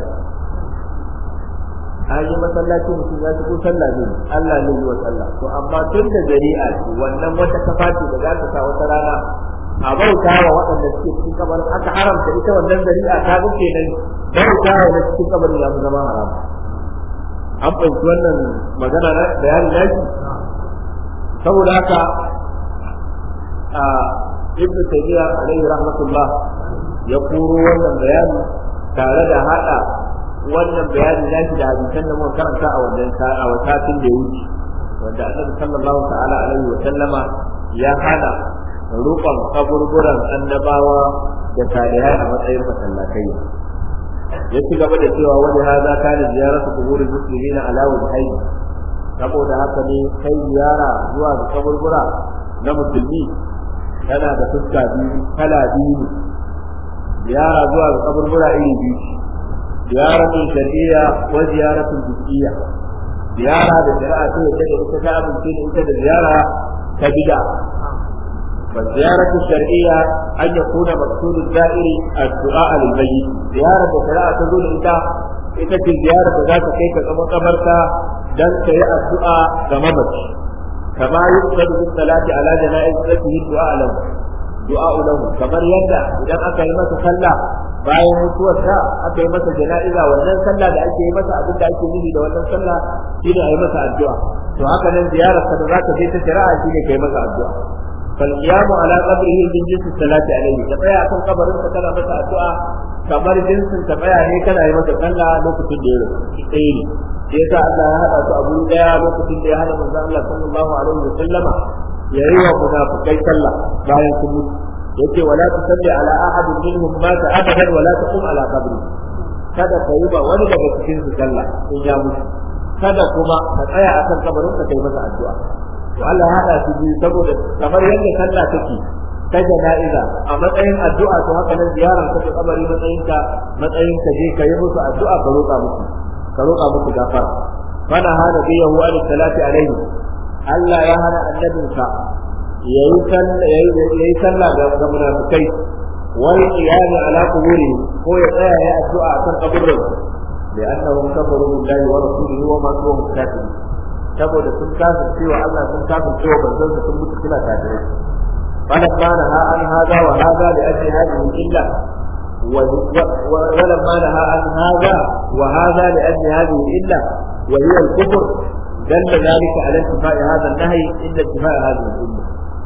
an yi masallaci mutum ya ci ko sallah ne Allah ne yi wa sallah to amma tun da zari'a ce wannan wata kafa ce da za ta sa wata rana a bauta wa waɗanda suke cikin kabarin aka haramta ita wannan zari'a ta ga kenan bauta wa na cikin kabarin ya fi zama haram an fahimci wannan magana na bayanin nashi saboda haka ibn taymiya alaihi rahmatullah ya koro wannan bayani tare da hada wannan bayani nashi da hadisan da muka karanta a wannan a watatin da ya wuce wanda annabi sallallahu ta'ala alaihi wa sallama ya hana rukun kaburburan annabawa da salihai a matsayin masallatai ya ci gaba da cewa wani haza kana ziyaratu kuburin muslimin ala wajhayn saboda haka ne kai ziyara zuwa ga kaburbura na musulmi tana da fuska biyu kala biyu ziyara zuwa ga kaburbura iri biyu ziyaratun shar'iyya wa ziyaratun bid'iyya ziyara da shari'a ta yadda da ita ta amince da ita da ziyara ta bid'a فالزيارة الشرعية أن يكون مقصود الزائر الدعاء للميت زيارة الشرعية تقول إذا في زيارة ذات كيف قبرك دن كي الدعاء كممت كما يقصد بالصلاة على جنائز التي الدعاء له kamar yadda idan aka yi masa sallah bayan mutuwarsa aka yi masa jana'iza wannan sallah da ake yi masa abin da ake nufi da wannan sallah shine a yi masa addu'a to haka nan ziyarar ka da za ka je ta shari'a shine kai masa addu'a fal qiyamu ala qabrihi min jinsi salati alayhi ka tsaya kan kabarin ka kana masa addu'a kamar jinsin ka tsaya ne kana yi masa sallah lokacin da ya rufe sai ne sai sa Allah ya hada su a guri daya lokacin da ya hada manzon Allah sallallahu alaihi wa sallama ya yi wa munafikai sallah bayan sun mutu yace wala tusalli ala ahadin minhum mata abadan wala taqum ala qabri, kada ka yi ba wani daga cikin su sallah in ya mutu, kada kuma ka tsaya akan kabarin ka kai masa addu'a. to Allah ya hada su biyu saboda kamar yadda sallah take ta jana'iza a matsayin addu'a, to haka nan ziyarar ka ta kabari matsayin ka je ka yi musu addu'a ka roƙa musu gafara. fana hana biyahu an salati alaihi, Allah ya hana annabinsa yayi sallah ga munafikai wal qiyam ala quburi, ko ya tsaya ya addu'a akan kaburin, da annahum kafaru billahi wa rasulihi wa ma tuwahum kafirin, saboda sun kafir cewa Allah, sun kafir cewa banzon sun mutu suna kafirai. فلما نهى عن هذا وهذا لأجل هذه الإلة، ولما نهى عن هذا وهذا لأجل هذه الإلة وهي الكفر، دل ذلك على انتفاء هذا النهي إلا انتفاء هذه الإلة.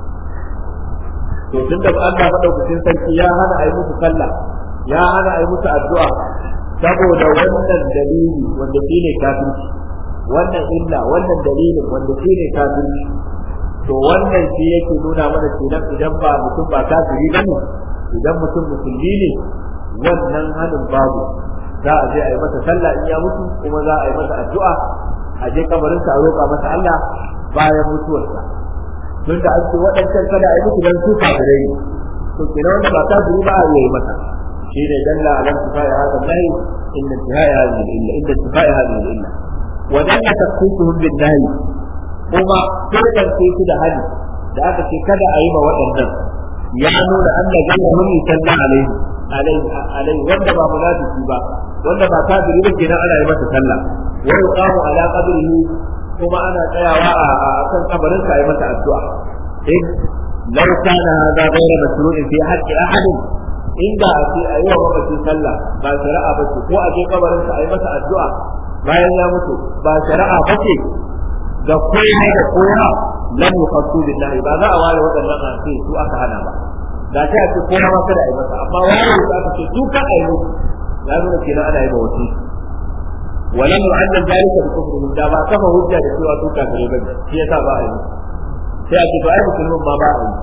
to tunda Allah madaukakin sarki ya hana ayi musu sallah, ya hana ayi musu addu'a saboda wannan dalili wanda shine kafirci, wannan illa, wannan dalilin wanda shine kafirci, to wannan shi yake nuna mana kenan idan ba mutum ba kafiri bane, idan mutum musulmi ne, wannan hanin babu, za a je a yi masa sallah in ya mutu, kuma za a yi masa addu'a, a je kabarinsa a roƙa masa Allah bayan mutuwarsa. tun da an ce waɗancan kada a yi musu dan su kafirai ne, to kenan wanda ba kafiri ba a yi masa, shi ne dalla alam tifai hada nahi inda tifai hadhihi illa inda tifai hadhihi illa wa dalla taqsisuhum bin nahi, kuma sai su da hali da aka ce kada a yi ma waɗannan, ya nuna anna gairuhum yusalla alaihi wanda ba munafiki ba, wanda ba kafiri ba kenan ana yi masa sallah, wa yuqamu ala qabrihi, kuma ana tsayawa a kan kabarin sa yi masa addu'a. in law kana hadha ghayra mashru'in fi haqqi ahadin, inda a ce a yi wa mamaci sallah ba shari'a ba ce, ko a je kabarin sa yi masa addu'a bayan ya mutu ba shari'a ba ce ga kowa da kowa, lam yuqassu billahi, ba za a ware waɗannan a ce su aka hana ba, da ta ce kowa ma kada a yi masa, amma wani da aka ce su ka a yi musu, ya nuna kenan ana yi ba wasu. ولم يعلم ذلك بكفرهم، da ba kafa hujja da cewa su kafirai bane, shi yasa ba a yi, sai a ce to ai musulmin ma ba a yi.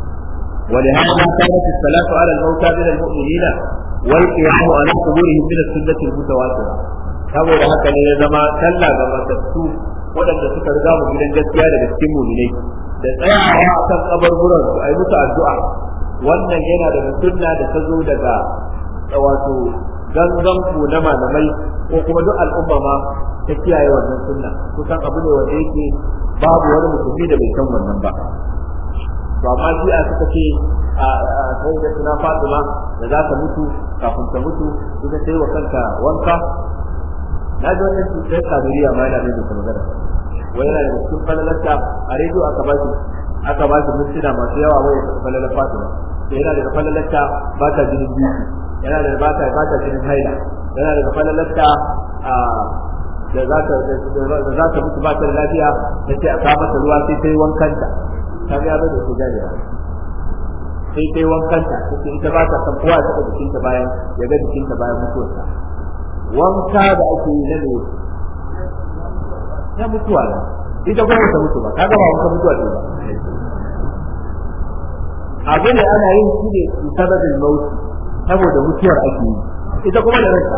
ولهذا كانت الصلاة على الموتى من المؤمنين والقيام على قبورهم من السنة المتواترة، saboda haka ne ya zama sallah ga matattu waɗanda suka riga mu gidan gaskiya daga cikin mu'minai, da tsayawa akan kabarburan su ayi musu addu'a, wannan yana daga sunna da ta zo daga wato gangan ku na malamai ko kuma duk al'umma ma ta kiyaye wannan sunna, kusan abu ne wanda yake babu wani musulmi da bai san wannan ba. to amma shi a suka ce a sai da tuna Fatima da za ta mutu, kafin ta mutu ita sai wa kanta wanka. na ji wannan cutar kadiriya ma yana da magana, wai yana da cikin falalarta a rediyo aka ba shi mintuna masu yawa wai falalar Fatima, sai yana da falalarta ba ta jinin biyu, yana da ba ta jinin haila, yana da falalarta da za ta mutu ba ta da lafiya, ta ce a kawo mata ruwa sai ta yi wankanta, ta ga da su jariya sai ta yi wankanta, ta ce ita ba ta san kowa ta jikinta bayan ya ga jikinta bayan mutuwarsa. Wanka da ake yi na ne na mutuwa ne, ita kuma ta mutu ba, ta ga ba wanka mutuwa ce ba, abin da ana yin shi ne sababin mauti, saboda mutuwar ake yi, ita kuma da ranta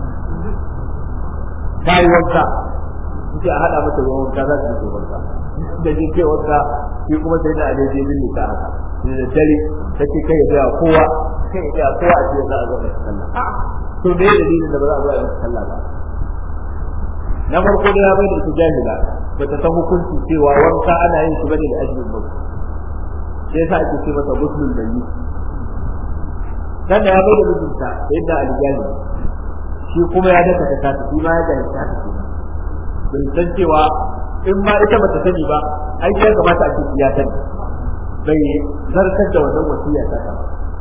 ta yi wanka, ita a haɗa mata ruwan wanka za ta yi wanka, da je ke wanka shi kuma sai da aje bin ta haka da dare take kai ya kowa a ce za a zo a sallah. to me dalilin da ba za a zo a yi sallah ba? na farko da ya bai da ita jahila, ba ta san hukunci cewa wanka ana yin shi bane da ajinin mutu, sai yasa ake ce masa guslul mayyit. dan da ya bai da mijinta yadda aljani shi kuma ya daka ta tafi, shi ma ya da ta tafi, bin san cewa in ma ita bata sani ba ai ya kamata a ce ya sani, bai zartar da wannan wasiya ta ba,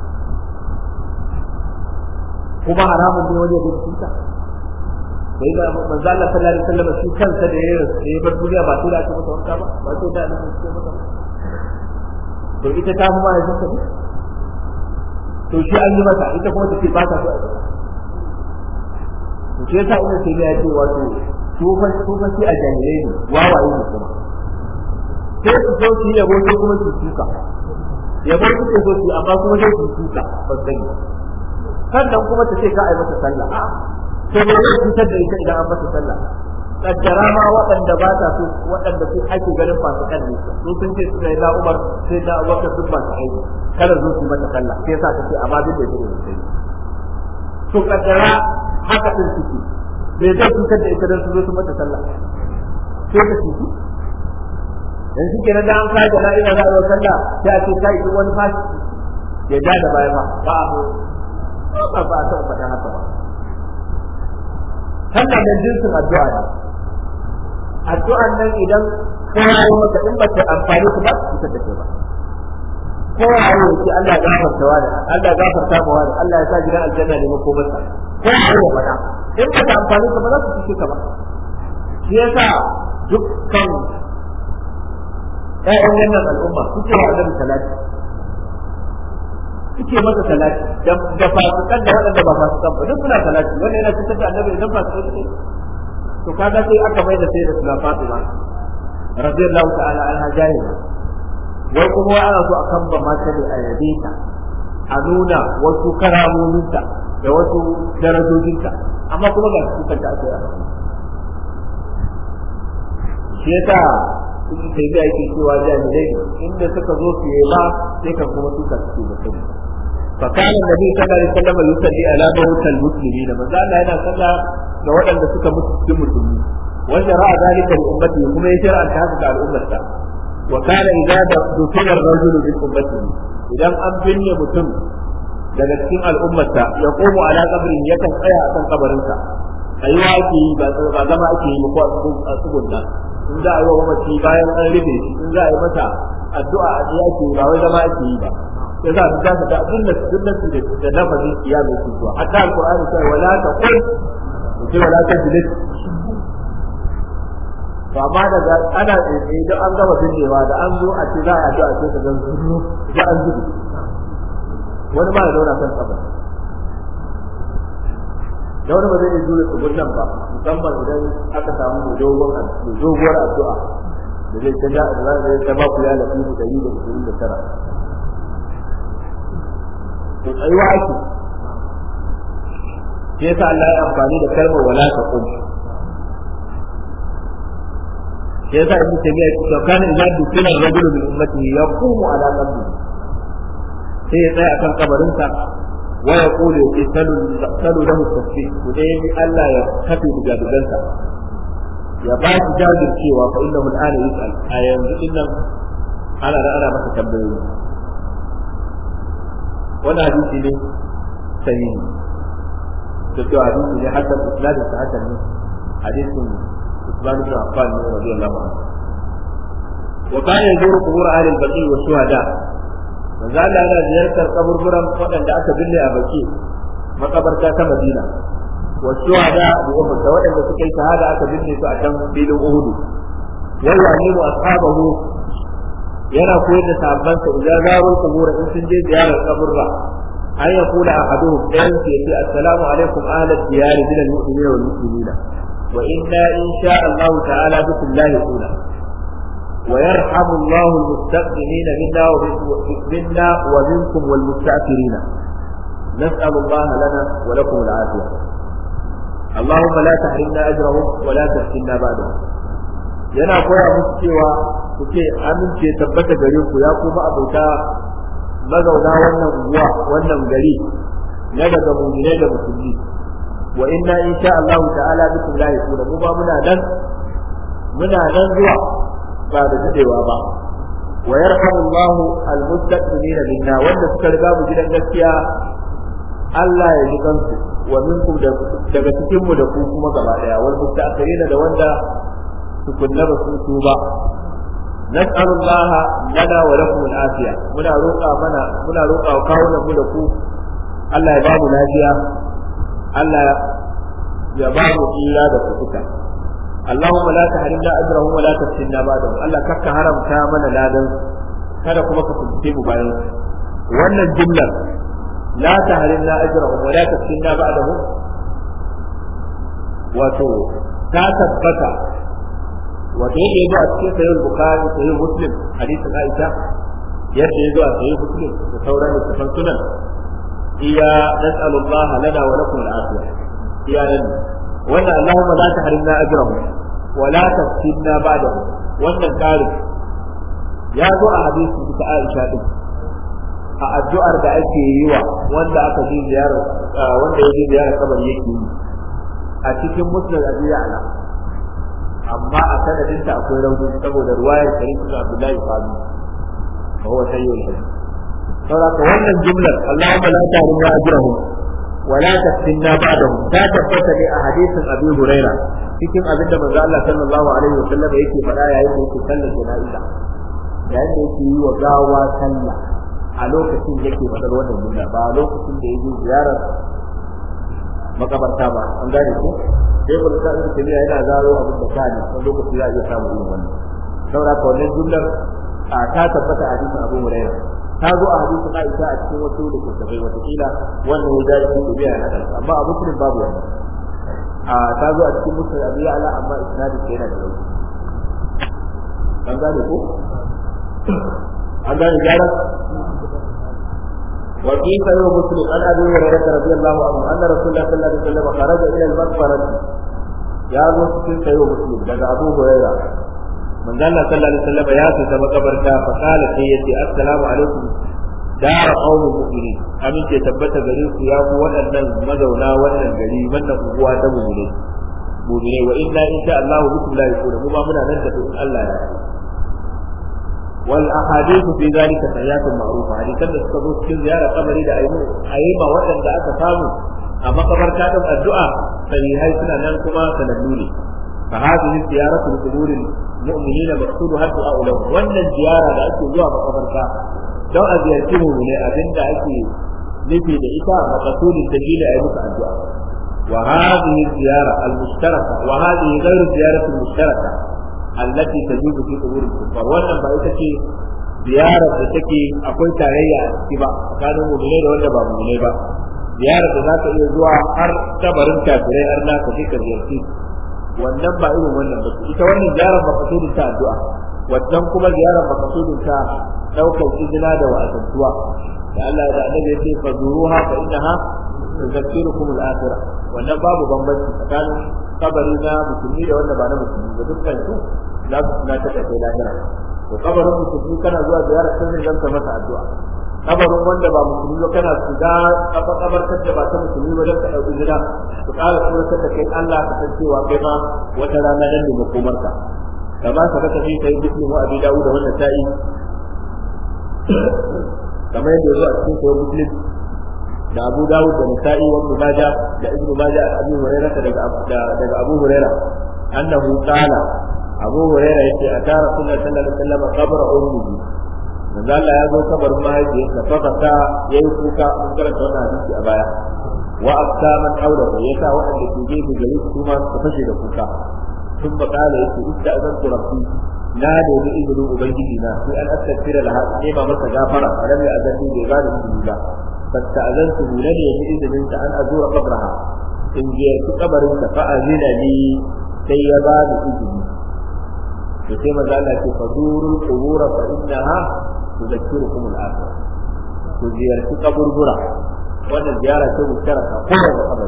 kuma haramun ne wani ya gudu ta. sai da manzo Allah sallallahu alaihi wasallam shi kansa da ya bar duniya ba sai da ake masa wanka ba sai da annabi ya masa, to ita ta kuma ya zanta ne, to shi an yi mata, ita kuma take ba ta so a yi, to sai ta ina sai ya ce wato tufa shi a jahilai ne, wawaye ne kuma sai su zo su yi yabo sai kuma su tuka, ya bar kuke so su amma kuma zai su tuka ba sani sannan kuma ta ce ka ai mata sallah a to ba zai cutar da ita idan an mata sallah kaddara ma waɗanda ba ta so waɗanda su ake ganin fasikan ne su sun ce su sai da Umar sai da Abubakar sun ba su aiki kada zo su mata sallah sai sa ta ce amma duk da yake sai to kaddara haka din suke bai zai cutar da ita dan su zo su mata sallah sai ta cutu dan shi kenan da an kai da la'ila za a yi sallah sai a ce kai duk wani fashi ya ja da baya ba a ba ta faɗa haka ba sallah da jinsin addu'a ne addu'an nan idan kowa maka in ba ta amfani ku ba su cutar da kai ba kowa ya ce Allah ya gafarta wa Allah ya gafarta wa Allah ya sa gidan aljanna ne ko masa kowa ya faɗa in ba ta amfani ka ba za su cuce ka ba shi yasa dukkan ƴaƴan wannan al'umma suke wa annabi salati suke masa salati da fasikan da waɗanda ba fasikan ba duk suna salati wanda yana cutar da annabi idan fasikai ne to kaga sai aka mai da sai da suna Fatima radiyallahu ta'ala anha jahila wai kuma ana so a kan ba mata ne a yabe ta a nuna wasu karamominta da wasu darajojinta amma kuma ga su kanta aka yi shi yasa sun sai da yake cewa jahilai inda suka zo su yi ba sai kan kuma suka su da kai fa kana nabi sallallahu alaihi wasallam yusalli ala mawtal muslimin manzo Allah yana sallah ga waɗanda suka mutu cikin musulmi wanda ra'a zalika li ummati kuma ya shara ta haka ga al'ummarsa wa kana idza dukila ar-rajulu bi ummatihi idan an binne mutum daga cikin al'ummarsa ya komo ala kabrin yakan tsaya a kan kabarinsa ayyuwa ake yi ba zama ake yi ko a tsugunna in za a yi wa mamaci bayan an rufe shi in za a yi mata addu'a a ji ake ba wai zama ake yi ba ya za su zaka da sunnatu da lafazin kiyama su zuwa hatta alqur'ani sai wala taqul sai wala tajlis to amma daga ana idan an gama binnewa da an zo a ce za a addu'a sai ka gan zuru da an zubi wani ba ya zauna kan kabar da wani ba zai iya jure tsugunan ba musamman idan aka samu doguwar addu'a da zai ta ja da zai ta ba ku ya lafi da 129 to tsayuwa ake sai yasa Allah ya amfani da kalmar wala ta qum sai yasa ibnu tabi'a ya ce kana idza dukila rajulu min ummatihi yaqumu ala qabri sai ya tsaya kan kabarinsa wa yaqulu salu lahu tasbih ku dai Allah ya kafe bugadugansa ya ba shi jajircewa fa innahu al'ana yus'al a yanzu dinnan ana masa tambayoyi wannan hadisi ne sahihi da cewa hadisi ne hasan isnadin sa hasan ne hadisin Usman bin Affan radiyallahu anhu wa kana yazuru qubur ahli al-baqi wa shuhada manzo Allah yana ziyartar kaburburan waɗanda aka binne a baki makabarta ta Madina wa shuhada da Uhud da waɗanda suka yi shahada aka binne su a can filin Uhud wa ya'lamu ashabahu yana koyar da sahabbansa idan zarul qubur in sun je ziyarar kaburra an yaqula ahaduhum dan ce assalamu alaikum ahlal diyar min al-mu'minina wal muslimina wa inna insha Allah ta'ala bikum lahiquna ويرحم الله المستقدمين منا ومنكم والمستأخرين نسأل الله لنا ولكم العافية اللهم لا تحرمنا أجرهم ولا تفتنا بعدهم yana koya musu cewa kuke amince tabbata gare ku ya kuma abuta mazauna wannan unguwa wannan gari na daga mu'minai da musulmi wa inna insha Allah ta'ala bikum lahiqun mu ba muna nan zuwa ba da dadewa ba wa yarhamu Allah al-mustaqimina minna wanda suka riga mu gidan gaskiya Allah ya ji kansu wa minkum daga cikin mu da ku kuma gaba daya wal mustaqimina da wanda tukunna ba su tuba nas'alu Allah lana wa lakum al-afiya muna roƙa kawunan mu da ku Allah ya ba mu lafiya Allah ya ba mu tsira da kuka Allahumma la tahrimna ajrahum wa la taftinna ba'dahum Allah kakka haramta mana ladan kada kuma ka tunce mu bayan wannan jumlar la tahrimna ajrahum wa la taftinna ba'dahum wato ta tabbata wato yake ba a cikin sahih bukhari sahih muslim hadisin Aisha yadda ya zo a sayi muslim da sauran littafan sunan iya nas'alu Allah lana wa lakum al-afiya iya nan wannan Allahumma la tahrimna ajrahu wa la taftinna ba'dahu wannan karin ya zo a hadisi ta Aisha din a addu'ar da ake yi wa wanda aka je ziyara wanda ya je ziyara kabari yake yi a cikin musnad Abi Ya'la amma a sanadinta akwai rauni saboda ruwayar Sharif bin Abdullah Fadi fa huwa sayyul hadith saboda wannan jumlar Allahumma la tahrimna ajrahum wa la taftinna ba'dahum ta tabbata ne a hadisin Abi Huraira cikin abin da manzo Allah sallallahu alaihi wasallam yake faɗa yayin da yake sallar jana'iza yayin da yake yi wa gawa sallah a lokacin yake faɗar wannan jumla ba a lokacin da yake ziyarar makabarta ba an gane ko sai mun sa in tabiya yana zaro abin da kani a lokacin ya iya samu irin wannan saboda ko wannan jumlar ta tabbata a hadisin Abu Hurairah ta zo a hadisin Aisha a cikin wasu littattafai wata kila wannan ya dace da biya na amma a muslim babu wannan ta zo a cikin muslim Abi Ya'la amma isnadin yana da rauni an gane ko an gane gyara وفي صحيح مسلم عن ابي هريره رضي الله عنه ان رسول الله صلى الله عليه وسلم خرج الى المغفره يا مسلم صحيح مسلم daga Abu Huraira من قال صلى الله عليه وسلم يا سيدنا مقبرتا فقال سيدي السلام عليكم دار قوم المؤمنين amin ce tabbata gare ku ya ku waɗannan mazauna wannan gari wannan unguwa ta mu'mine wa inna insha Allah bikum la yakuna mu ba muna nan da in Allah ya yi والأحاديث في ذلك سيئات معروفة حديثاً تستطيع في زيارة قبري أيما وطن دعك فامو أما قبر كاتم الدعاء فليهاي سنة نانكما سنبنوني فهذه الزيارة لقبور المؤمنين مقصودها الدعاء لهم وأن الزيارة لأكي زوها بقبر كاتم لو أزيارته من أبن دعكي نفي لإساء مقصود التجيل أيضا الدعاء وهذه الزيارة المشتركة وهذه غير الزيارة المشتركة التي تجوز في قبور الكفار wannan ba ita ce ziyarar da take akwai tarayya a ciki ba tsakanin mu'minai da wanda ba mu'minai ba ziyarar da za ka iya zuwa har kabarin kafirai har na ka je ka ziyarci wannan ba irin wannan ba ita wannan ziyarar makasudin ta addu'a wannan kuma ziyarar makasudin ta daukar izina da wa'azantuwa da Allah da Annabi ya ce fazuruha fa innaha tuzakkirukum al-akhirah wannan babu bambanci tsakanin kabari na musulmi da wanda ba na musulmi ba dukkan su za su suna ta kai lahira to kabarin musulmi kana zuwa ziyara sun zan ka masa addu'a kabarin wanda ba musulmi ba kana shiga kabarkar da ba ta musulmi ba dan ka dauki gida ku ƙara tsoratar da kai Allah ka san cewa kai ma wata rana dan ne makomarka kama ka kaka fi kai muslim wa abi dawud da wannan ta'i kamar yadda yazo a cikin sahih muslim da Abu Dawud da Nasa'i wa Ibn Majah da Ibn Majah Abu Hurairah daga Abu Hurairah annahu qala Abu Hurairah yace ata Rasulullah sallallahu alaihi wasallam qabra ummihi manzo Allah ya zo kabarin mahaifiyarsa fa baka yayi kuka mun karanta wannan hadisi a baya wa aksaman aura yasa wanda ke gefe gare su kuma su fashe da kuka sun baka da yace idda azan rabbi na da izinin ubangiji na sai an astaghfira laha sai ba masa gafara ran ya azanni bai ba da izini ba فاستأذنته لن يجد منك أن أزور قبرها إن جئت قبرك فأذن لي سيبان إذني فكما قال لك فزوروا القبور فإنها تذكركم الآخرة تزيارة قبر برا وأن الزيارة مشتركة قبر قبر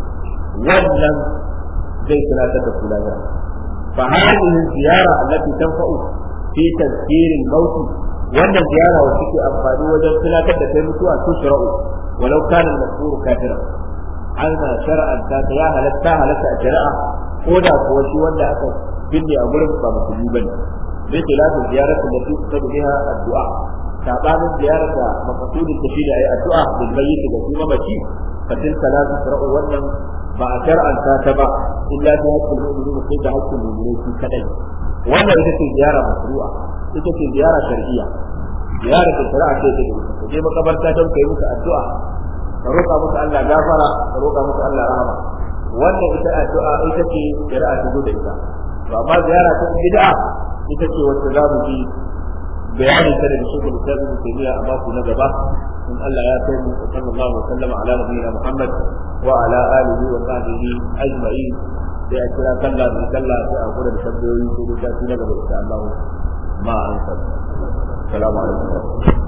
ولم زيت لا تدخل لها فهذه الزيارة التي تنفع في تذكير الموت wannan ziyara wacce ke amfani wajen tunatar da kai mutuwa to shara'u walau kana al-mazkur kafira ana shar'an ta ya halatta a shari'a ko da kuwa shi wanda aka binne a gurin ba musulmi bane sai tilafu ziyaratu da su ta biha addu'a sabanin ziyarar da maqsudin ta shi da ayi addu'a bil mayyit da kuma mace fatin salatu shar'u wannan ba a shar'an ta ba illa ta hakkin mu'minin sai da hakkin mu'minin kadai wannan ita ce ziyara mashru'a ita ce ziyara shar'iyya ziyara da shari'a ce take da je makabarta don kai musu addu'a ka roƙa musu Allah gafara ka roƙa musu Allah rahama wannan ita addu'a ita ce shari'a ta zo da ita to amma ziyara ta bid'a ita ce wacce za mu ji bayanin ta da shugul tabi tabiya a mako na gaba in Allah ya kai mu sallallahu alaihi wa sallam ala nabiyina Muhammad wa ala alihi wa sahbihi ajma'in sai a kira sallah sai a kula da tambayoyi ko da shi na gaba insha Allah ma an assalamu alaikum